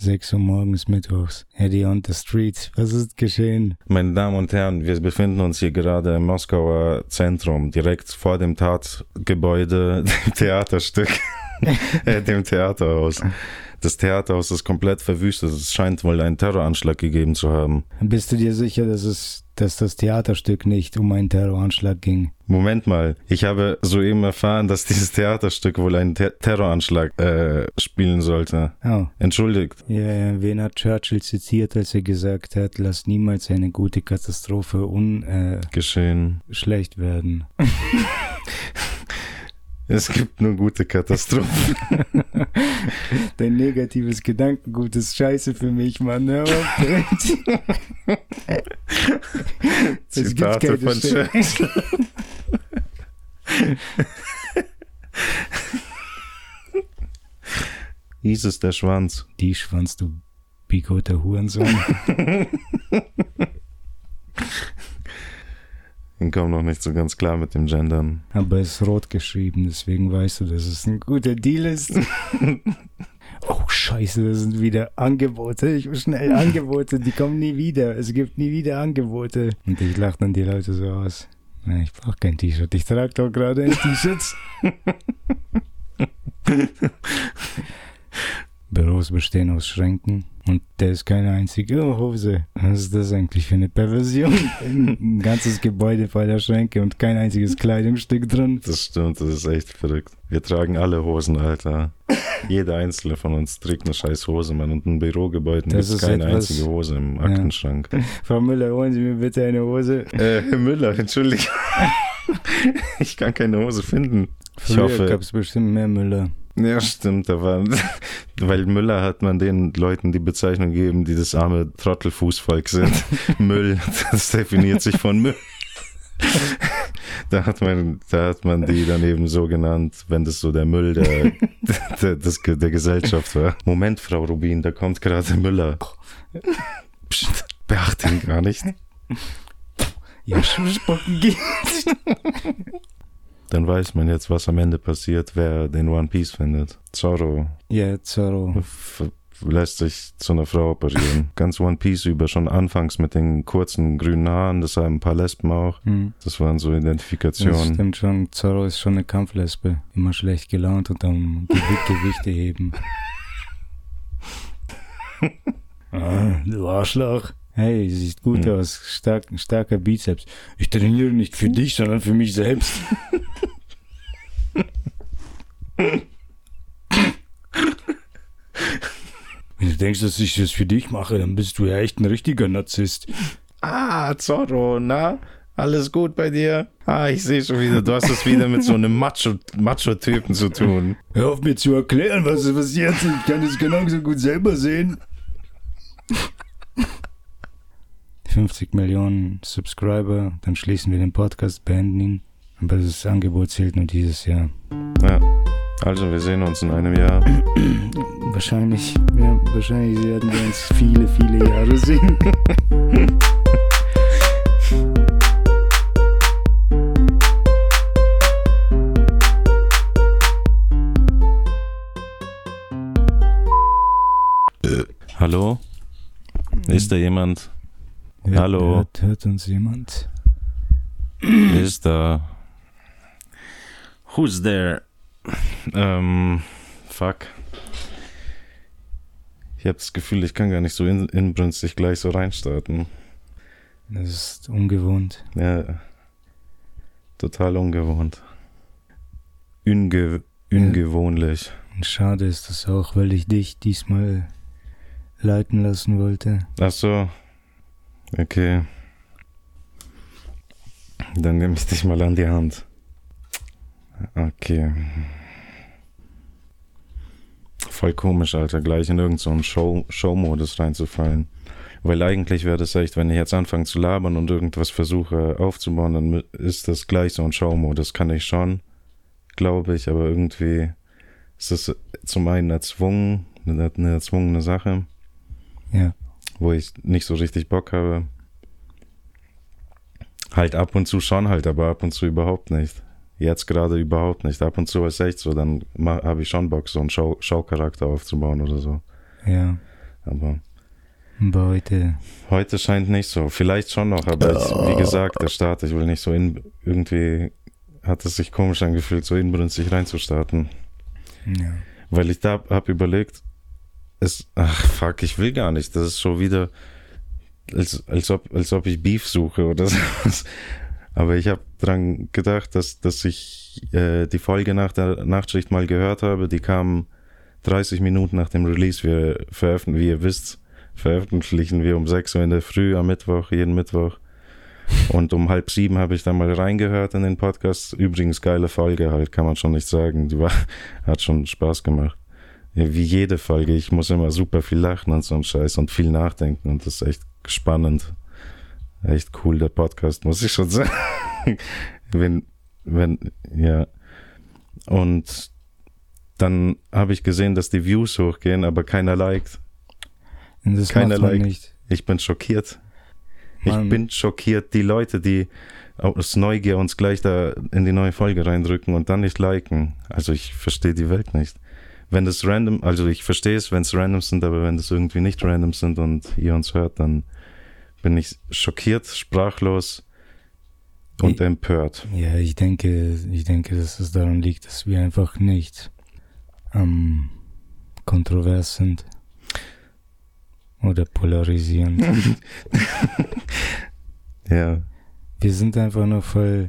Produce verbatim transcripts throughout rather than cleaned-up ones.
sechs Uhr morgens mittwochs. Eddie on the streets. Was ist geschehen? Meine Damen und Herren, wir befinden uns hier gerade im Moskauer Zentrum, direkt vor dem Tatgebäude, dem Theaterstück, äh, dem Theaterhaus. Das Theaterhaus ist komplett verwüstet. Es scheint wohl einen Terroranschlag gegeben zu haben. Bist du dir sicher, dass es, dass das Theaterstück nicht um einen Terroranschlag ging? Moment mal, ich habe soeben erfahren, dass dieses Theaterstück wohl einen Ter- Terroranschlag äh, spielen sollte. Oh. Entschuldigt. Ja, ja, wen hat Churchill zitiert, als er gesagt hat, lass niemals eine gute Katastrophe un, äh, geschehen. Schlecht werden. Es gibt nur gute Katastrophen. Dein negatives Gedankengut ist scheiße für mich, Mann. Hör auf. Zitate von Churchill. Hieß es der Schwanz. Die Schwanz, du bigoter Hurensohn. Ich komme noch nicht so ganz klar mit dem Gendern. Aber es ist rot geschrieben, deswegen weißt du, dass es ein guter Deal ist. Oh, scheiße, das sind wieder Angebote. Ich will schnell Angebote, die kommen nie wieder. Es gibt nie wieder Angebote. Und ich lache dann die Leute so aus. Na, ich brauche kein T-Shirt. Ich trage doch gerade ein T-Shirt. Büros bestehen aus Schränken und da ist keine einzige Hose. Was ist das eigentlich für eine Perversion? Ein ganzes Gebäude voller Schränke und kein einziges Kleidungsstück drin. Das stimmt, das ist echt verrückt. Wir tragen alle Hosen, Alter. Jeder einzelne von uns trägt eine scheiß Hose, Mann. Und in Bürogebäuden gibt es keine etwas, einzige Hose im Aktenschrank. Ja. Frau Müller, holen Sie mir bitte eine Hose. Äh, Herr Müller, entschuldige. Ich kann keine Hose finden. Ich Früher hoffe, gab es bestimmt mehr Müller. Ja, stimmt, aber weil Müller hat man den Leuten die Bezeichnung gegeben, die das arme Trottelfußvolk sind. Müll, das definiert sich von Müll. Da hat man, da hat man die dann eben so genannt, wenn das so der Müll der, der, des, der Gesellschaft war. Moment, Frau Rubin, da kommt gerade Müller. Psst, beachte ihn gar nicht. Ja, Spucken geht. Dann weiß man jetzt, was am Ende passiert, wer den One Piece findet. Zorro. Ja, Zorro. F- lässt sich zu einer Frau operieren. Ganz One Piece über, schon anfangs mit den kurzen grünen Haaren, das haben ein paar Lesben auch. Hm. Das waren so Identifikationen. Das stimmt schon, Zorro ist schon eine Kampflesbe. Immer schlecht gelaunt und am Gewicht, Gewichte heben. Ah, du Arschloch. Hey, sieht gut hm. aus. Stark, starker Bizeps. Ich trainiere nicht für dich, sondern für mich selbst. Wenn du denkst, dass ich das für dich mache, dann bist du ja echt ein richtiger Narzisst. Ah, Zorro, na? Alles gut bei dir? Ah, ich sehe schon wieder, du hast es wieder mit so einem Macho, Macho-Typen zu tun. Hör auf mir zu erklären, was ist passiert. Ich kann es genauso gut selber sehen. fünfzig Millionen Subscriber, dann schließen wir den Podcast, beenden ihn. Aber das Angebot zählt nur dieses Jahr. Ja, also wir sehen uns in einem Jahr. Wahrscheinlich, ja, wahrscheinlich werden wir uns viele, viele Jahre sehen. äh, hallo? Ist da jemand? Hört, Hallo? Hört, hört uns jemand? Ist da? Who's there? Ähm, fuck. Ich habe das Gefühl, ich kann gar nicht so in, inbrünstig gleich so reinstarten. Das ist ungewohnt. Ja, total ungewohnt. Unge, ungewohnlich. Und schade ist das auch, weil ich dich diesmal leiten lassen wollte. Ach so. Okay. Dann nehme ich dich mal an die Hand. Okay. Voll komisch, Alter, gleich in irgendeinen so Show, Show-Modus reinzufallen. Weil eigentlich wäre das echt, wenn ich jetzt anfange zu labern und irgendwas versuche aufzubauen, dann ist das gleich so ein Show-Modus. Kann ich schon, glaube ich, aber irgendwie ist das zum einen erzwungen, eine, eine erzwungene Sache. Ja. Wo ich nicht so richtig Bock habe. Halt ab und zu schon halt, aber ab und zu überhaupt nicht. Jetzt gerade überhaupt nicht. Ab und zu ist echt so, dann habe ich schon Bock, so einen Show- Showcharakter aufzubauen oder so. Ja. Aber, aber heute... heute scheint nicht so. Vielleicht schon noch, aber oh. ich, wie gesagt, der Start, ich will nicht so in, irgendwie hat es sich komisch angefühlt, so inbrünstig reinzustarten. Ja. Weil ich da habe überlegt, es, ach fuck, ich will gar nicht. Das ist schon wieder, als, als, ob, als ob ich Beef suche oder so. Aber ich habe dran gedacht, dass, dass ich äh, die Folge nach der Nachtschicht mal gehört habe. Die kam dreißig Minuten nach dem Release. Wir veröffentlichen, wie ihr wisst, veröffentlichen wir um sechs Uhr in der Früh am Mittwoch, jeden Mittwoch. Und um halb sieben habe ich dann mal reingehört in den Podcast. Übrigens geile Folge halt, kann man schon nicht sagen. Die war, hat schon Spaß gemacht. Ja, wie jede Folge. Ich muss immer super viel lachen und so ein Scheiß und viel nachdenken. Und das ist echt spannend. Echt cool, der Podcast, muss ich schon sagen. wenn, wenn, ja. Und dann habe ich gesehen, dass die Views hochgehen, aber keiner liked. Und das keiner macht man liked. nicht. Ich bin schockiert. Mann. Ich bin schockiert, die Leute, die aus Neugier uns gleich da in die neue Folge reindrücken und dann nicht liken. Also ich verstehe die Welt nicht. Wenn das random, also ich verstehe es, wenn es random sind, aber wenn das irgendwie nicht random sind und ihr uns hört, dann bin ich schockiert, sprachlos und ich, empört. Ja, ich denke, ich denke, dass es daran liegt, dass wir einfach nicht ähm, kontrovers sind. Oder polarisierend. Ja. Wir sind einfach nur voll.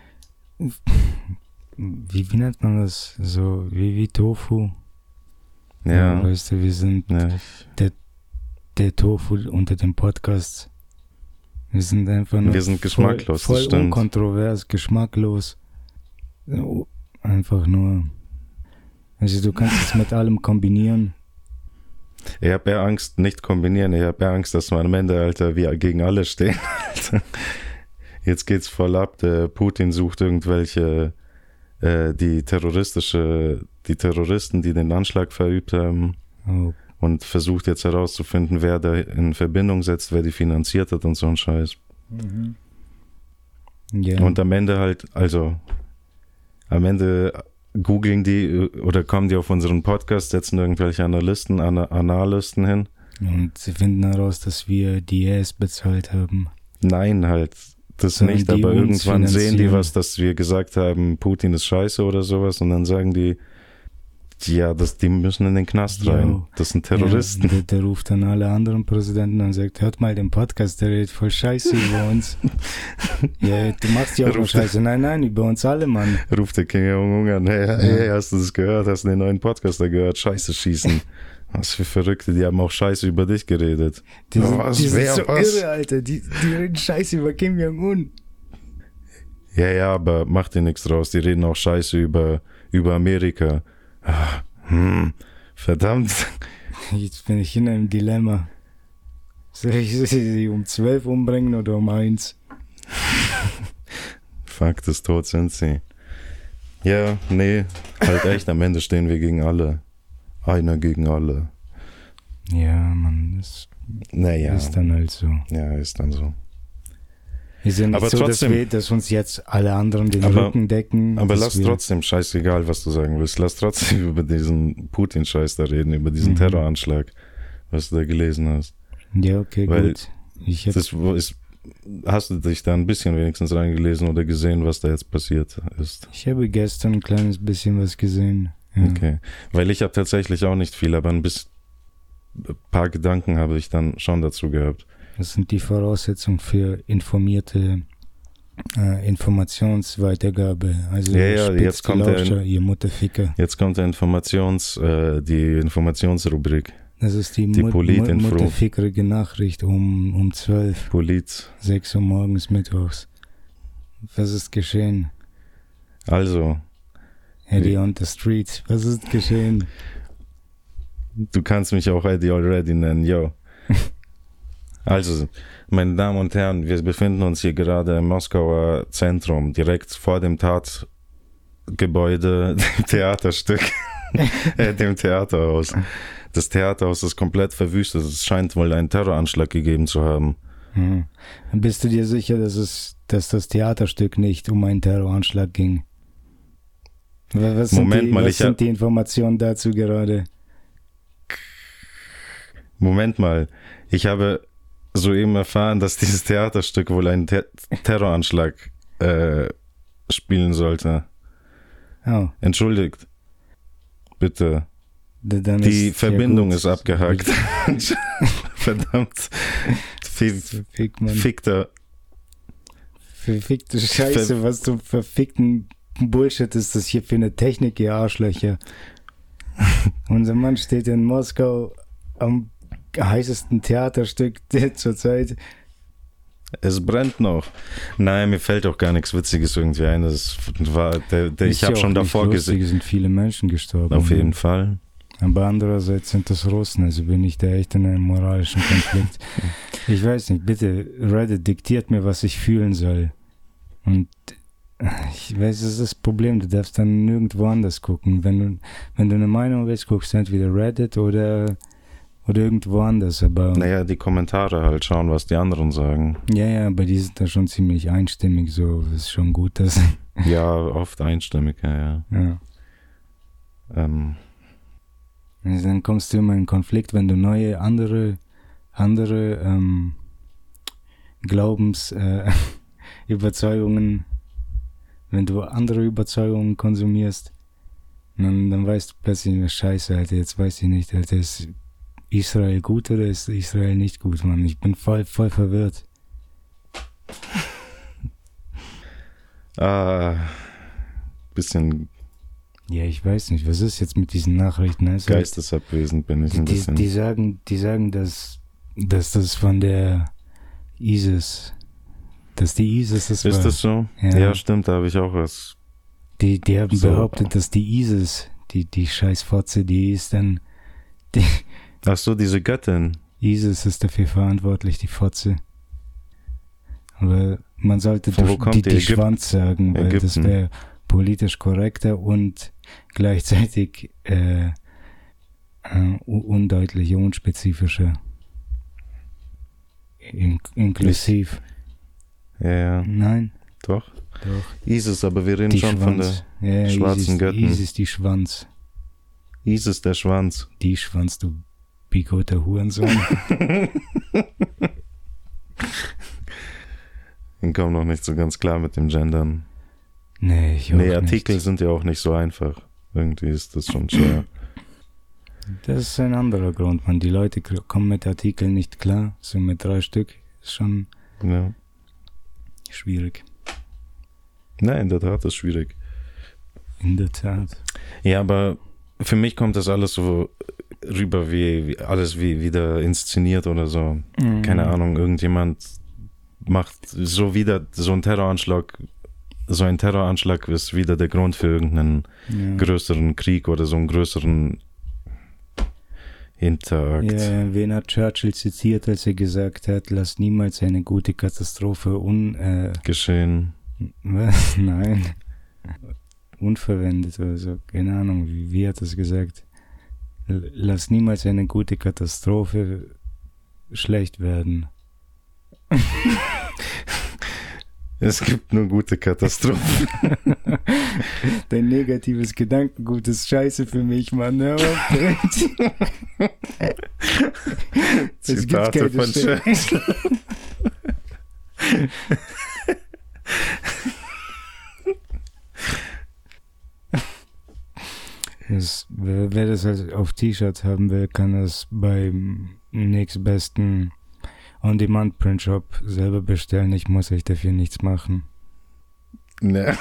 Wie, wie nennt man das? So wie, wie Tofu. Ja. Ja. Weißt du, wir sind ja. der, der Tofu unter dem Podcast. Wir sind einfach nur. Wir sind geschmacklos, voll, das voll stimmt. unkontrovers, geschmacklos. Einfach nur. Also du kannst es mit allem kombinieren. Ich habe eher Angst, nicht kombinieren, ich habe eher Angst, dass wir am Ende, Alter, wir gegen alle stehen, Alter. Jetzt geht's voll ab, der Putin sucht irgendwelche, äh, die terroristische, die Terroristen, die den Anschlag verübt haben Oh. und versucht jetzt herauszufinden, wer da in Verbindung setzt, wer die finanziert hat und so ein Scheiß. Mhm. Ja. Und am Ende halt, also, am Ende googeln die oder kommen die auf unseren Podcast, setzen irgendwelche Analysten, Ana- Analysten hin. Und sie finden heraus, dass wir die E S bezahlt haben. Nein, halt, das Sollen nicht, die aber uns irgendwann sehen die finanzieren? was, dass wir gesagt haben, Putin ist scheiße oder sowas und dann sagen die, ja, das, die müssen in den Knast Jo. rein. Das sind Terroristen. Ja, der, der ruft dann alle anderen Präsidenten und sagt, hört mal den Podcast, der redet voll Scheiße über uns. Ja, du machst ja auch nur Scheiße. Nein, nein, über uns alle, Mann. Ruft der King Jong-un an, hey, Ja. hey, hast du das gehört? Hast du den neuen Podcaster gehört? Scheiße schießen. Was für Verrückte, die haben auch Scheiße über dich geredet. Die sind, was, die sind wer, so was? irre, Alter. Die, die reden Scheiße über Kim Jong-un. Ja, ja, aber mach dir nichts draus. Die reden auch Scheiße über, über Amerika. Ah, hm, verdammt. Jetzt bin ich in einem Dilemma. Soll ich sie um zwölf umbringen oder um eins? Fuck, das tot sind sie. Ja, nee, halt echt, am Ende stehen wir gegen alle. Einer gegen alle. Ja, Mann, das Naja, ist dann halt so. ja, ist dann so. Ist ja nicht Aber so, trotzdem- dass, wir, dass uns jetzt alle anderen den Aber- Rücken decken. Aber dass lass wir, trotzdem, scheißegal, was du sagen willst, lass trotzdem über diesen Putin-Scheiß da reden, über diesen Mhm. Terroranschlag, was du da gelesen hast. Ja, okay, Weil gut. Ich hab, Das ist, hast du dich da ein bisschen wenigstens reingelesen oder gesehen, was da jetzt passiert ist? ich habe gestern ein kleines bisschen was gesehen. Ja. Okay. Weil ich habe tatsächlich auch nicht viel, aber ein bisschen, ein paar Gedanken habe ich dann schon dazu gehabt. Das sind die Voraussetzungen für informierte äh, Informationsweitergabe. Also Ja, ja, spitzt jetzt die kommt der- Lauscher, ihr Mutterficker. Jetzt kommt der Informations, äh, die Informationsrubrik. Das ist die, Die Mut, Politinfo. Mut, mutterfickerige Nachricht um, um zwölf, Polit. sechs Uhr morgens, mittwochs. Was ist geschehen? Also, Eddie on the street. Was ist geschehen? du kannst mich auch Eddie already nennen, yo. Also, meine Damen und Herren, wir befinden uns hier gerade im Moskauer Zentrum, direkt vor dem Tatgebäude, dem Theaterstück, äh, dem Theaterhaus. Das Theaterhaus ist komplett verwüstet. Es scheint wohl einen Terroranschlag gegeben zu haben. Hm. Bist du dir sicher, dass es, dass das Theaterstück nicht um einen Terroranschlag ging? Was sind, Moment die, mal, was ich sind hab- die Informationen dazu gerade? Moment mal, ich habe soeben erfahren, dass dieses Theaterstück wohl einen Ter- Terroranschlag äh, spielen sollte. Oh. Entschuldigt. Bitte. Dann Die ist, Verbindung ja ist abgehakt. Verdammt. Fick, man. Fickter. Verfickte Scheiße, Ver- was du verfickten Bullshit ist das hier für eine Technik, ihr Arschlöcher. Unser Mann steht in Moskau am heißesten Theaterstück der zurzeit. Es brennt noch. Nein, mir fällt auch gar nichts Witziges irgendwie ein. Das war, der, der, ich habe schon davor gesehen. Es sind viele Menschen gestorben. Auf jeden Fall. Aber andererseits sind das Russen, also bin ich da echt in einem moralischen Konflikt. Ich weiß nicht, bitte, Reddit diktiert mir, was ich fühlen soll. Und ich weiß, das ist das Problem, du darfst dann nirgendwo anders gucken. Wenn du, wenn du eine Meinung willst, guckst du entweder Reddit oder, oder irgendwo anders. Aber Naja, die Kommentare halt schauen, was die anderen sagen. ja, ja, aber die sind da schon ziemlich einstimmig, so ist schon gut, dass. Ja, oft einstimmig, ja, ja. Ja. Ähm, Also dann kommst du immer in Konflikt, wenn du neue, andere, andere ähm, Glaubens, äh, Überzeugungen, wenn du andere Überzeugungen konsumierst, dann, dann weißt du plötzlich, Scheiße, Alter, jetzt weiß ich nicht, Alter, ist Israel gut oder ist Israel nicht gut, Mann? Ich bin voll, voll verwirrt. ah, bisschen Ja, ich weiß nicht, was ist jetzt mit diesen Nachrichten? Also, geistesabwesend bin ich ein die, bisschen. die sagen, die sagen, dass, dass das von der ISIS, dass die ISIS das Ist war. das so? Ja. Ja, stimmt, da habe ich auch was. Die, die haben So. behauptet, dass die ISIS, die, die Scheißfotze, die ist dann, die Ach so, diese Göttin. ISIS ist dafür verantwortlich, die Fotze. Aber man sollte Von wo die, kommt die, die? die Ägypten? Schwanz sagen, weil das Ägypten. wäre politisch korrekter und gleichzeitig äh, äh, undeutlicher, unspezifischer. In, inklusiv. Ja, ja, Nein, doch. doch. ISIS, aber wir reden Die schon von der Schwanz. Ja, schwarzen ISIS, Göttin. ISIS, die Schwanz. ISIS, der Schwanz. Die Schwanz, du bigoter Hurensohn. Ich komme noch nicht so ganz klar mit dem Gendern. Nee, ich auch Nee, Artikel nicht. sind ja auch nicht so einfach. Irgendwie ist das schon schwer. Das ist ein anderer Grund, man. Die Leute k- kommen mit Artikeln nicht klar. So mit drei Stück ist schon Ja. schwierig. Nein, in der Tat ist schwierig. In der Tat. Ja, aber für mich kommt das alles so rüber wie, wie alles wie wieder inszeniert oder so. Mhm. Keine Ahnung, irgendjemand macht so wieder so ein Terroranschlag. So ein Terroranschlag ist wieder der Grund für irgendeinen Ja. größeren Krieg oder so einen größeren Hinterakt. Ja, wen hat Churchill zitiert, als er gesagt hat, lass niemals eine gute Katastrophe un... Äh, Geschehen. was? Nein. Unverwendet oder so. Keine Ahnung, wie, wie hat er es gesagt? L- Lass niemals eine gute Katastrophe schlecht werden. Es gibt nur gute Katastrophen. Dein negatives Gedankengut ist scheiße für mich, Mann. Hör auf, bitte. Es gibt Zitate keine von Stelle. Churchill. Das, wer, wer das halt auf T-Shirts haben will, kann das beim nächstbesten On-Demand-Print-Shop selber bestellen. Ich muss euch dafür nichts machen. Ne.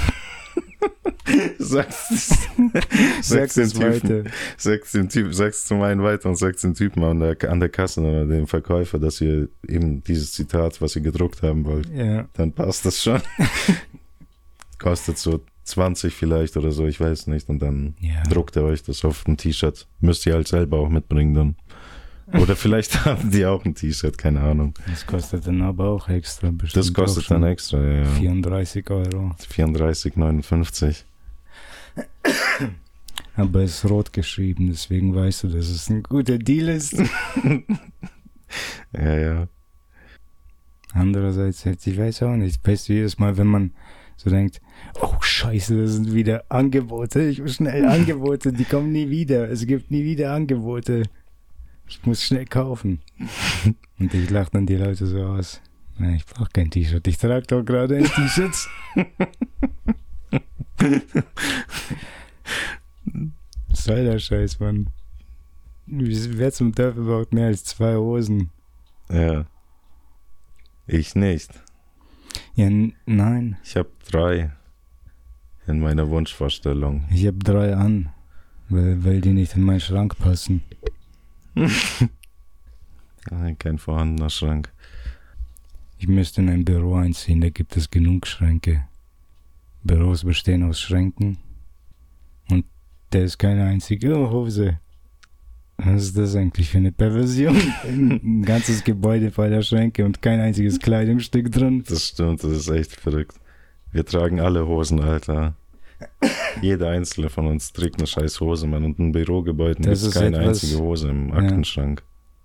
Sag's, Sag's den es Typen. weiter. Sag's dem Typen, sag's zum einen weiter und sag's dem Typen an der, an der Kasse oder dem Verkäufer, dass ihr eben dieses Zitat, was ihr gedruckt haben wollt, Ja. dann passt das schon. Kostet so zwanzig vielleicht oder so, ich weiß nicht. Und dann Ja. druckt er euch das auf ein T-Shirt. Müsst ihr halt selber auch mitbringen dann. Oder vielleicht haben die auch ein T-Shirt, keine Ahnung. Das kostet dann aber auch extra bestimmt. Das kostet auch schon dann extra, ja. ja. vierunddreißig Euro. vierunddreißig neunundfünfzig. Aber es ist rot geschrieben, deswegen weißt du, dass es ein guter Deal ist. Ja, ja. Andererseits, ich weiß auch nicht, weißt du, jedes Mal, wenn man so denkt, oh scheiße, das sind wieder Angebote, ich will schnell Angebote, die kommen nie wieder, es gibt nie wieder Angebote. Ich muss schnell kaufen. Und ich lache dann die Leute so aus. Na, ich brauche kein T-Shirt. Ich trage doch gerade ein T-Shirt. Was soll der Scheiß, Mann? Wer zum Teufel braucht mehr als zwei Hosen? Ja. Ich nicht. Ja, n- nein. Ich habe drei in meiner Wunschvorstellung. Ich habe drei an, weil, weil die nicht in meinen Schrank passen. Kein vorhandener Schrank. Ich müsste in ein Büro einziehen, da gibt es genug Schränke. Büros bestehen aus Schränken und da ist keine einzige Hose. Was ist das eigentlich für eine Perversion? Ein ganzes Gebäude voller Schränke und kein einziges Kleidungsstück drin. Das stimmt, das ist echt verrückt. Wir tragen alle Hosen, Alter. Jeder einzelne von uns trägt eine scheiß Hose, Mann. Und in Bürogebäuden gibt Das es ist keine etwas- einzige Hose im Aktenschrank.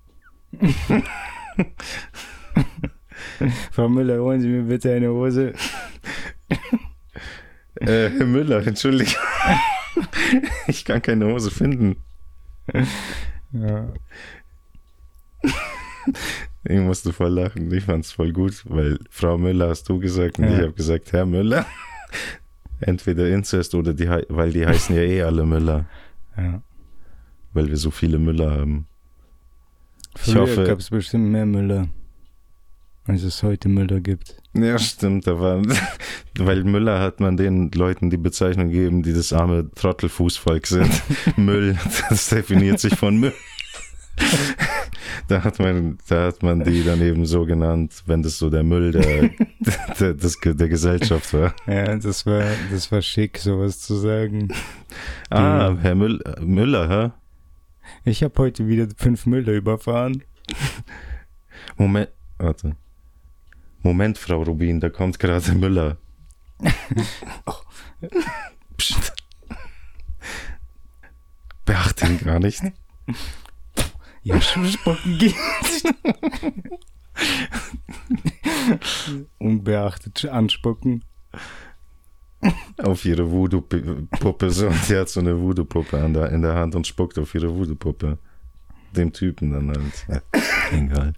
Frau Müller, holen Sie mir bitte eine Hose. Äh, Herr Müller, entschuldige. Ich kann keine Hose finden. Ja. Ich musste voll lachen. Ich fand's voll gut, weil Frau Müller hast du gesagt und Ja. ich habe gesagt, Herr Müller. Entweder Inzest oder die, hei- weil die heißen ja eh alle Müller, Ja. weil wir so viele Müller haben. Ich Früher hoffe- gab es bestimmt mehr Müller, als es heute Müller gibt. Ja, stimmt, da war, weil Müller hat man den Leuten die Bezeichnung gegeben, die das arme Trottelfußvolk sind. Müll, das definiert sich von Müll. Da hat man, da hat man die dann eben so genannt, wenn das so der Müll der, der, des, der Gesellschaft war. Ja, das war, das war schick, sowas zu sagen. Ah, Herr Müll, Müller, hä? Ich habe heute wieder fünf Müller überfahren. Moment, warte. Moment, Frau Rubin, da kommt gerade Müller. Psst. Beachte ihn gar nicht. Ja, Spucken geht. Unbeachtet anspucken. Auf ihre Voodoo-Puppe, so, und die hat so eine Voodoo-Puppe an der, in der Hand und spuckt auf ihre Voodoo-Puppe. Dem Typen dann halt. Ja, egal.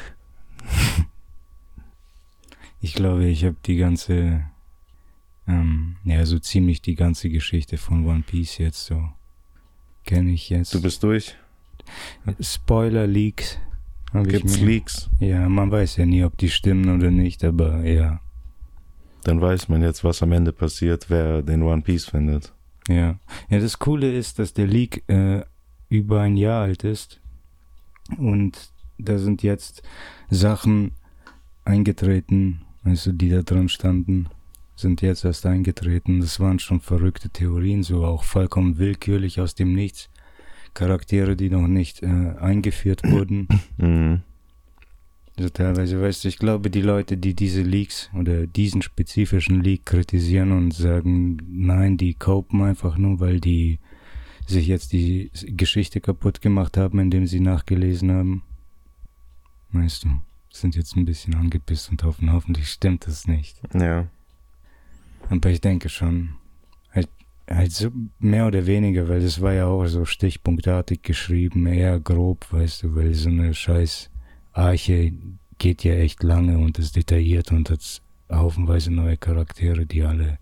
Ich glaube, ich habe die ganze, ähm, ja, so ziemlich die ganze Geschichte von One Piece jetzt so. Kenne ich jetzt. Du bist durch? Spoiler Leaks. hab ich Gibt's mir- Leaks? Ja, man weiß ja nie, ob die stimmen oder nicht, aber ja, Dann weiß man jetzt, was am Ende passiert, wer den One Piece findet. ja. Ja, das Coole ist, dass der Leak äh, über ein Jahr alt ist und da sind jetzt Sachen eingetreten, also die da drin standen, sind jetzt erst eingetreten. Das waren schon verrückte Theorien, so auch vollkommen willkürlich aus dem Nichts. Charaktere, die noch nicht äh, eingeführt wurden. Mhm. Also teilweise, weißt du, ich glaube, die Leute, die diese Leaks oder diesen spezifischen Leak kritisieren und sagen, nein, die copen einfach nur, weil die sich jetzt die Geschichte kaputt gemacht haben, indem sie nachgelesen haben. Weißt du, sind jetzt ein bisschen angepisst und hoffen, hoffentlich stimmt das nicht. Ja. Aber ich denke schon, halt, halt so mehr oder weniger, weil das war ja auch so stichpunktartig geschrieben, eher grob, weißt du, weil so eine scheiß Arche geht ja echt lange und ist detailliert und hat haufenweise neue Charaktere, die alle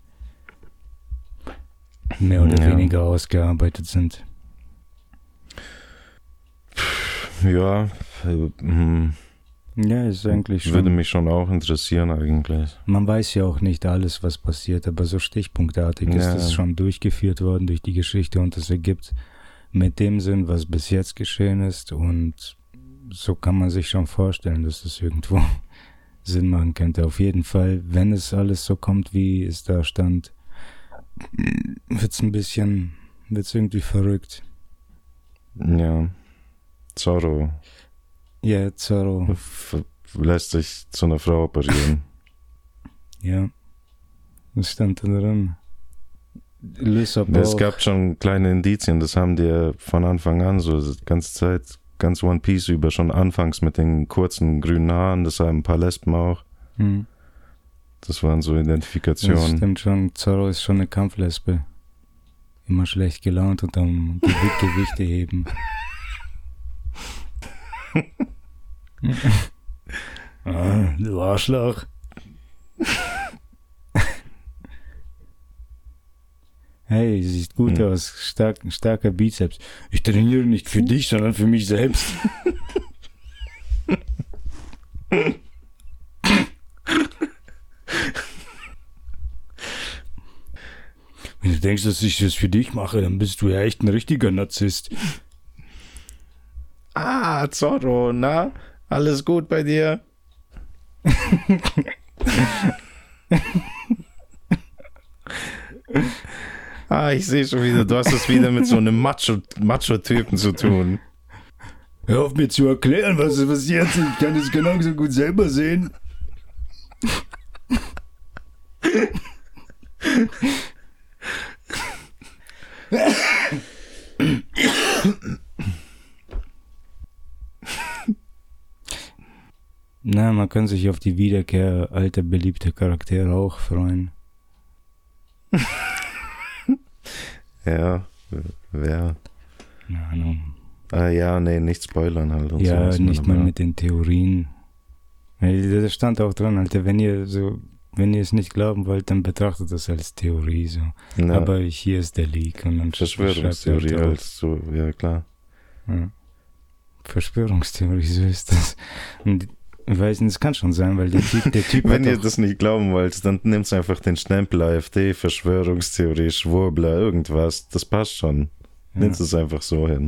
mehr oder Ja. weniger ausgearbeitet sind. Ja, äh, hm, Ja, ist eigentlich schon. würde mich schon auch interessieren eigentlich. Man weiß ja auch nicht alles, was passiert, aber so stichpunktartig ist Ja. es schon durchgeführt worden durch die Geschichte und es ergibt mit dem Sinn, was bis jetzt geschehen ist, und so kann man sich schon vorstellen, dass das irgendwo Sinn machen könnte. Auf jeden Fall, wenn es alles so kommt, wie es da stand, wird's ein bisschen, wird's irgendwie verrückt. Ja. Zorro Ja, Zorro, f- lässt sich zu einer Frau operieren. ja, das stand da drin. Lysop Es auch. gab schon kleine Indizien, das haben die ja von Anfang an so die ganze Zeit, ganz One Piece über, schon anfangs mit den kurzen grünen Haaren, das haben ein paar Lesben auch. Hm. Das waren so Das Identifikationen. stimmt schon. Zorro ist schon eine Kampflesbe. Immer schlecht gelaunt und am Gewicht Gewichte heben. Ah, du Arschloch. Hey, sieht gut Hm. aus. Stark, starker Bizeps. Ich trainiere nicht für dich, sondern für mich selbst. Wenn du denkst, dass ich das für dich mache, dann bist du ja echt ein richtiger Narzisst. Ah, Zorro, na? Alles gut bei dir? Ah, ich sehe schon wieder, du hast es wieder mit so einem Macho, Macho-Typen zu tun. Hör auf mir zu erklären, was ist passiert. Ich kann es genauso gut selber sehen. Na, man kann sich auf die Wiederkehr alter beliebter Charaktere auch freuen. Ja, wer? Keine Ahnung. Ah ja, nee, nicht spoilern halt. Und Ja, so, nicht mal mit den Theorien. Da stand auch dran, Alter, wenn ihr so, wenn ihr es nicht glauben wollt, dann betrachtet das als Theorie so. Ja. Aber hier ist der Leak und dann Verschwörungstheorie schreibt er halt so, ja klar. Ja. Verschwörungstheorie, so ist das. Und ich weiß nicht, es kann schon sein, weil der Typ, der Typ Wenn hat ihr auch, das nicht glauben wollt, dann nehmt einfach den Stempel AfD, Verschwörungstheorie, Schwurbler, irgendwas. Das passt schon. Ja. Nehmt es einfach so hin.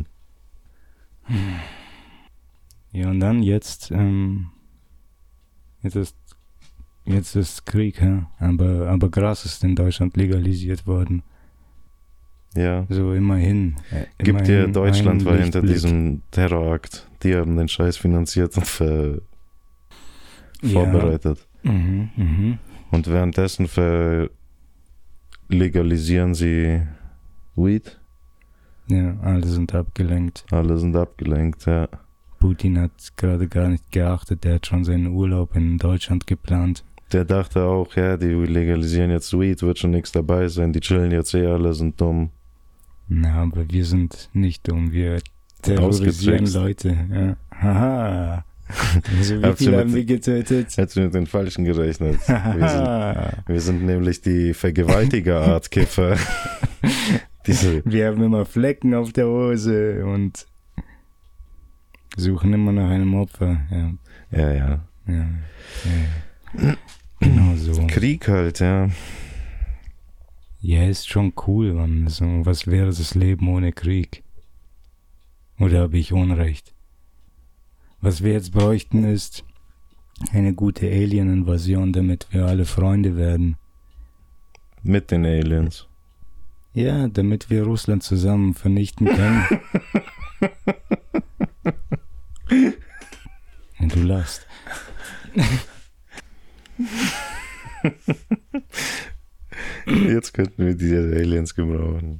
Ja, und dann jetzt, ähm, jetzt ist, jetzt ist Krieg, ja? aber, aber Gras ist in Deutschland legalisiert worden. Ja. So immerhin. Äh, Gibt dir immerhin Deutschland ein war hinter Lichtblick. diesem Terrorakt. Die haben den Scheiß finanziert und ver Ja. vorbereitet. Mhm, mhm. Und währenddessen verlegalisieren sie Weed. Ja, alle sind abgelenkt. Alle sind abgelenkt, ja. Putin hat gerade gar nicht geachtet, der hat schon seinen Urlaub in Deutschland geplant. Der dachte auch, ja, die legalisieren jetzt Weed, wird schon nichts dabei sein, die chillen jetzt eh, alle sind dumm. Na, aber wir sind nicht dumm, wir terrorisieren Ausgetrickst. Leute. Ja. Haha. Also wie Habt ihr viele mit- haben wir getötet? Hättest du mit den Falschen gerechnet. Wir sind, wir sind nämlich die Vergewaltiger-Art Kiffer. Diese, Wir haben immer Flecken auf der Hose und suchen immer nach einem Opfer. Ja, ja, ja. ja, ja. ja. Genau so. Krieg halt, ja. Ja, ist schon cool, Mann. Also, was wäre das Leben ohne Krieg? Oder habe ich Unrecht? Was wir jetzt bräuchten, ist eine gute Alien-Invasion, damit wir alle Freunde werden. Mit den Aliens. Ja, damit wir Russland zusammen vernichten können. Und du lachst. Jetzt könnten wir diese Aliens gebrauchen.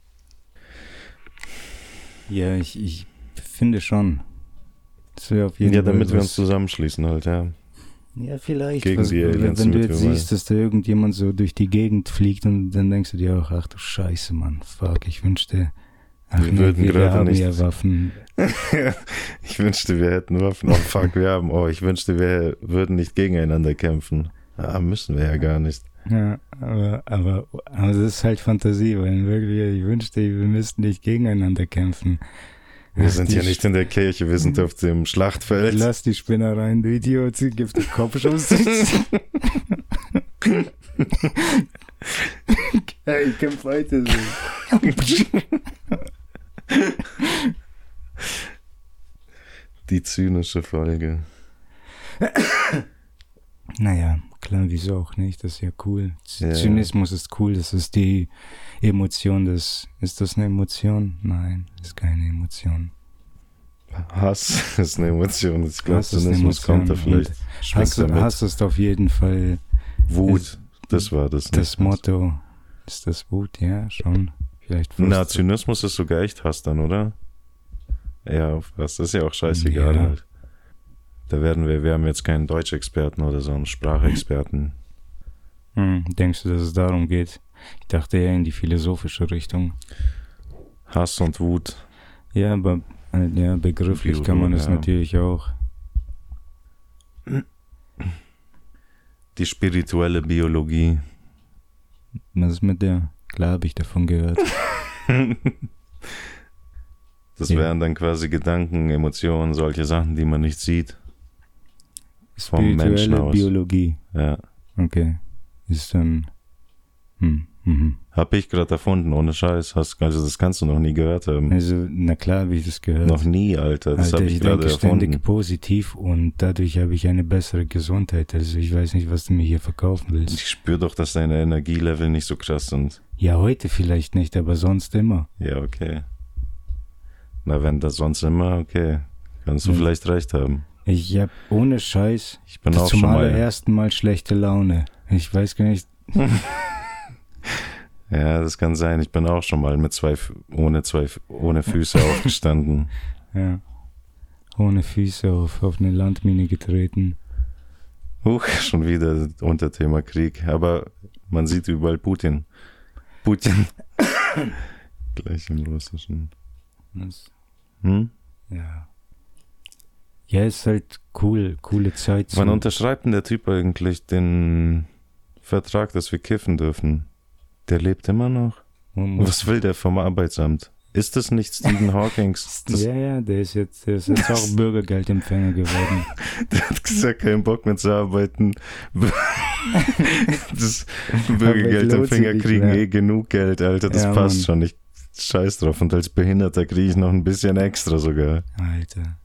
Ja, ich, ich finde schon. Das wäre auf jeden Ja, Fall damit wir uns was- zusammenschließen halt, ja. Ja, vielleicht. Gegen was, die wenn, Aliens, wenn du damit jetzt wir mal- siehst, dass da irgendjemand so durch die Gegend fliegt und dann denkst du dir auch, ach du Scheiße, Mann, fuck, ich wünschte, ach Wir nee, würden wir, gerade haben nicht- ja Waffen. Ich wünschte, wir hätten Waffen. Oh, fuck, wir haben. Oh, ich wünschte, wir würden nicht gegeneinander kämpfen. Ah, müssen wir ja gar nicht. Ja, aber, aber, aber das ist halt Fantasie, weil wirklich, ich wünschte, wir müssten nicht gegeneinander kämpfen. Wir Ach, sind die ja nicht in der Kirche, wir sind auf dem Schlachtfeld. Lass die Spinnereien, du Idiot, sie gibt den Kopfschuss. Ja, ich kämpfe weiter so. Die zynische Folge. Naja, klar, wieso auch nicht, das ist ja cool. Ja. Zynismus ist cool, das ist die Emotion des, ist das eine Emotion? Nein, das ist keine Emotion. Hass ist eine Emotion. Ich glaube, Hass ist eine Zynismus kommt da Emotion vielleicht. Hass, Schwingt damit. Hass ist auf jeden Fall Wut, das war das. das nicht. Motto. Ist das Wut? Ja, schon. Vielleicht Na, Frust. Zynismus ist sogar echt Hass dann, oder? Ja, das ist ja auch scheißegal Ja. halt. Da werden wir, wir haben jetzt keinen Deutschexperten oder so einen Sprachexperten. Hm, denkst du, dass es darum geht? Ich dachte eher in die philosophische Richtung. Hass und Wut. Ja, aber Ja, begrifflich kann man das ja. natürlich auch. Die spirituelle Biologie. Was ist mit der? Klar habe ich davon gehört. Das Ja. wären dann quasi Gedanken, Emotionen, solche Sachen, die man nicht sieht. Vom Menschen Spirituelle aus. Biologie. Ja. Okay. Ist dann. Hm, mhm. Hab ich gerade erfunden, ohne Scheiß. Hast, also das kannst du noch nie gehört haben. Also, na klar habe ich das gehört. Noch nie, Alter. Das Alter, habe ich, ich gerade denke ständig erfunden. positiv und dadurch habe ich eine bessere Gesundheit. Also ich weiß nicht, was du mir hier verkaufen willst. Ich spüre doch, dass deine Energielevel nicht so krass sind. Ja, heute vielleicht nicht, aber sonst immer. Ja, okay. Na, wenn das sonst immer, okay. Kannst du Ja. vielleicht recht haben. Ich habe ohne Scheiß Ich bin auch zum schon mal... allerersten Mal schlechte Laune. Ich weiß gar nicht. Ja, das kann sein. Ich bin auch schon mal mit zwei, F- ohne zwei, F- ohne Füße aufgestanden. Ja. Ohne Füße auf, auf eine Landmine getreten. Huch, schon wieder Unterthema Krieg. Aber man sieht überall Putin. Putin. Gleich im Russischen. Das, Hm? ja. Ja, ist halt cool, coole Zeit. Wann so. unterschreibt denn der Typ eigentlich den Vertrag, dass wir kiffen dürfen? Der lebt immer noch? Man muss- Was will der vom Arbeitsamt? Ist das nicht Stephen Hawkings? Das, Ja, ja, der ist jetzt, der ist jetzt auch Bürgergeldempfänger geworden. Der hat gesagt, keinen Bock mehr zu arbeiten. Das Bürgergeldempfänger lohnt sich kriegen nicht mehr. eh genug Geld, Alter. Das Ja, passt Mann. schon. Ich scheiß drauf. Und als Behinderter kriege ich noch ein bisschen extra sogar. Alter.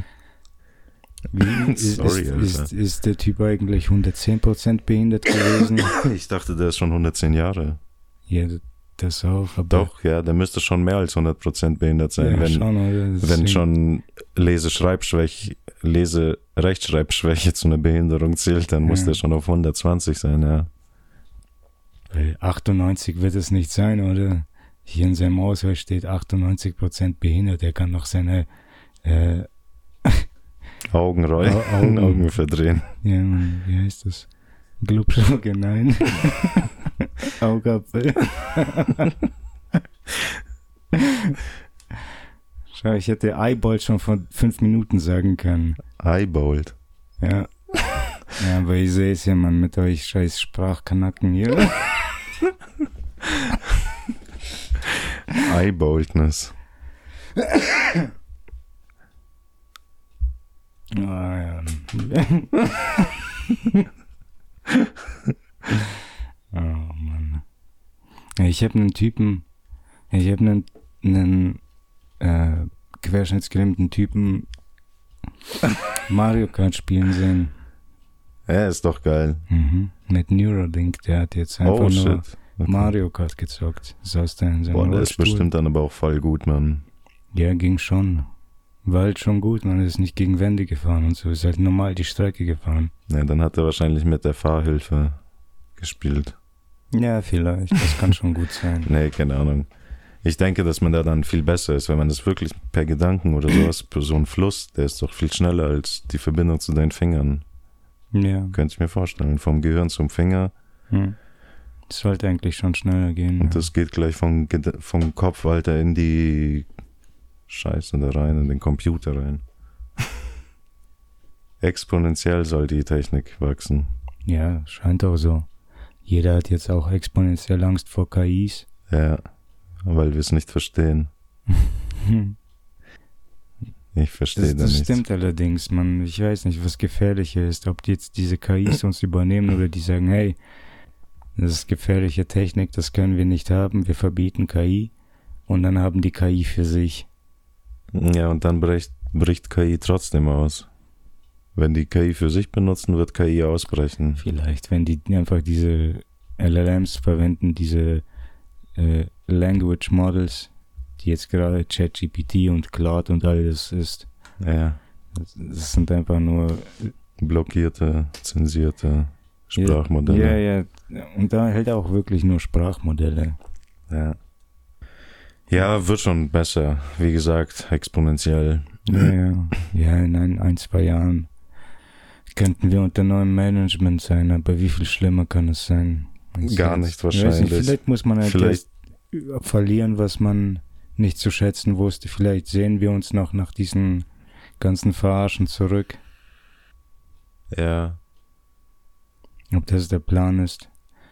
Wie, ist, Sorry, ist, Alter. ist, ist der Typ eigentlich hundertzehn Prozent behindert gewesen? Ich dachte, der ist schon hundertzehn Jahre. Ja, das auch. Aber Doch, ja, der müsste schon mehr als hundert Prozent behindert sein. ja, wenn, schon, oder? wenn Deswegen- schon Lese-Schreibschwäche, Lese-Rechtschreibschwäche zu einer Behinderung zählt, dann muss Ja. der schon auf hundertzwanzig sein, ja. Weil achtundneunzig wird es nicht sein, oder? Hier in seinem Ausweis steht achtundneunzig Prozent behindert. Er kann noch seine äh, Augen rollen, Au- Augen. Augen verdrehen. ja, Mann, wie heißt das? Glubschauge, nein. Augapfel. Schau, ich hätte Eyeball schon vor fünf Minuten sagen können. Eyebold. Ja. Ja, aber ich sehe es ja, Mann, mit euch scheiß Sprachkanacken hier. Eyeboldness. Ah, ja. Oh, Mann. Ja, ich habe einen Typen, ich habe einen, einen äh, querschnittsgelähmten Typen Mario Kart spielen sehen. Ja, ist doch geil. Mhm. Mit Neuralink, der hat jetzt einfach Oh, nur shit. Okay. Mario Kart gezockt. Saß da in seinem Boah, der ist Rollstuhl. bestimmt dann aber auch voll gut, Mann. Ja, ging schon. War halt schon gut, man ist nicht gegen Wände gefahren und so, ist halt normal die Strecke gefahren. Ja, dann hat er wahrscheinlich mit der Fahrhilfe gespielt. Ja, vielleicht, das kann schon gut sein. Nee, keine Ahnung. Ich denke, dass man da dann viel besser ist, wenn man das wirklich per Gedanken oder sowas, so ein Fluss, der ist doch viel schneller als die Verbindung zu deinen Fingern. Ja, Könnte ich mir vorstellen. Vom Gehirn zum Finger. hm. Das sollte eigentlich schon schneller gehen. Und ja. das geht gleich vom, Ged- vom Kopf, Alter, in die Scheiße da rein, in den Computer rein. Exponentiell soll die Technik wachsen. Ja, scheint auch so. Jeder hat jetzt auch exponentiell Angst vor K Is. Ja, weil wir es nicht verstehen. Ich verstehe Das, da das nichts. stimmt allerdings, man. Ich weiß nicht, was gefährlicher ist, ob die jetzt diese K Is uns übernehmen oder die sagen, hey, das ist gefährliche Technik, das können wir nicht haben, wir verbieten K I und dann haben die K I für sich. Ja, und dann bricht, bricht K I trotzdem aus. Wenn die K I für sich benutzen, wird K I ausbrechen. Vielleicht, wenn die einfach diese L L Ms verwenden, diese äh, Language Models, die jetzt gerade ChatGPT und Claude und alles ist. Ja, Das, das sind einfach nur blockierte, zensierte Sprachmodelle. Ja, ja. Und da hält auch wirklich nur Sprachmodelle. Ja. Ja, wird schon besser. Wie gesagt, exponentiell. Ja, ja. Ja, in ein, ein, zwei Jahren könnten wir unter neuem Management sein, aber wie viel schlimmer kann es sein? Gar nicht Ich weiß wahrscheinlich. nicht, vielleicht muss man halt Vielleicht- erst verlieren, was man nicht zu schätzen wusste. Vielleicht sehen wir uns noch nach diesen ganzen Verarschen zurück. Ja. Ob das der Plan ist.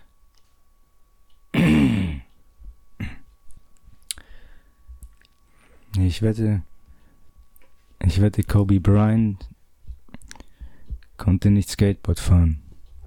Ich wette, ich wette, Kobe Bryant konnte nicht Skateboard fahren.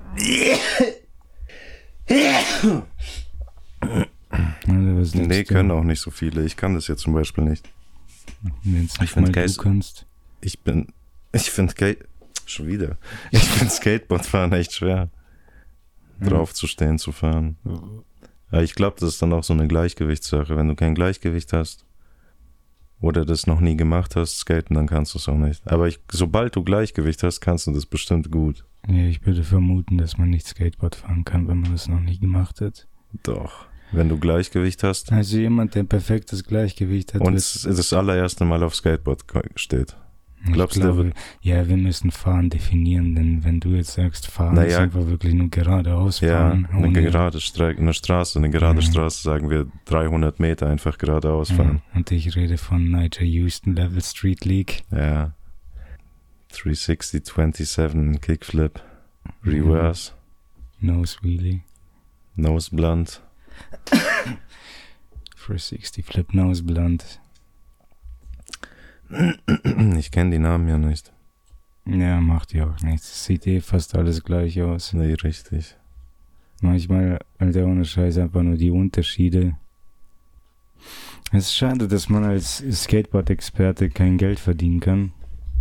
Also, was Nee, du? können auch nicht so viele. Ich kann das jetzt zum Beispiel nicht. Wenn es Ich nicht find mal Geist- du kannst. Ich bin, ich finde Skate, schon wieder. Ich finde Skateboardfahren echt schwer. Drauf zu stehen, zu fahren. Ja, ich glaube, das ist dann auch so eine Gleichgewichtssache. Wenn du kein Gleichgewicht hast oder das noch nie gemacht hast, skaten, dann kannst du es auch nicht. Aber ich, sobald du Gleichgewicht hast, kannst du das bestimmt gut. Ja, ich würde vermuten, dass man nicht Skateboard fahren kann, wenn man das noch nie gemacht hat. Doch. Wenn du Gleichgewicht hast Also jemand, der perfektes Gleichgewicht hat. und wird- das allererste Mal auf Skateboard steht. Ich Glaubst du, glaube, der wird- ja, wir müssen Fahren definieren, denn wenn du jetzt sagst, Fahren Naja. ist einfach wirklich nur geradeaus Ja, fahren. eine ohne- gerade Strecke, eine Straße, eine gerade Mhm. Straße, sagen wir dreihundert Meter einfach geradeaus fahren. Ja, und ich rede von Nigel Houston Level Street League. Ja. dreihundertsechzig, siebenundzwanzig, Kickflip, Reverse, Nose Wheelie. Nose Blunt. dreihundertsechzig Flip Nose Blunt. Ich kenne die Namen ja nicht. Ja, macht ja auch nichts. Sieht eh fast alles gleich aus. Nee, richtig. Manchmal, Alter, ohne Scheiß, einfach nur die Unterschiede. Es ist schade, dass man als Skateboard-Experte kein Geld verdienen kann.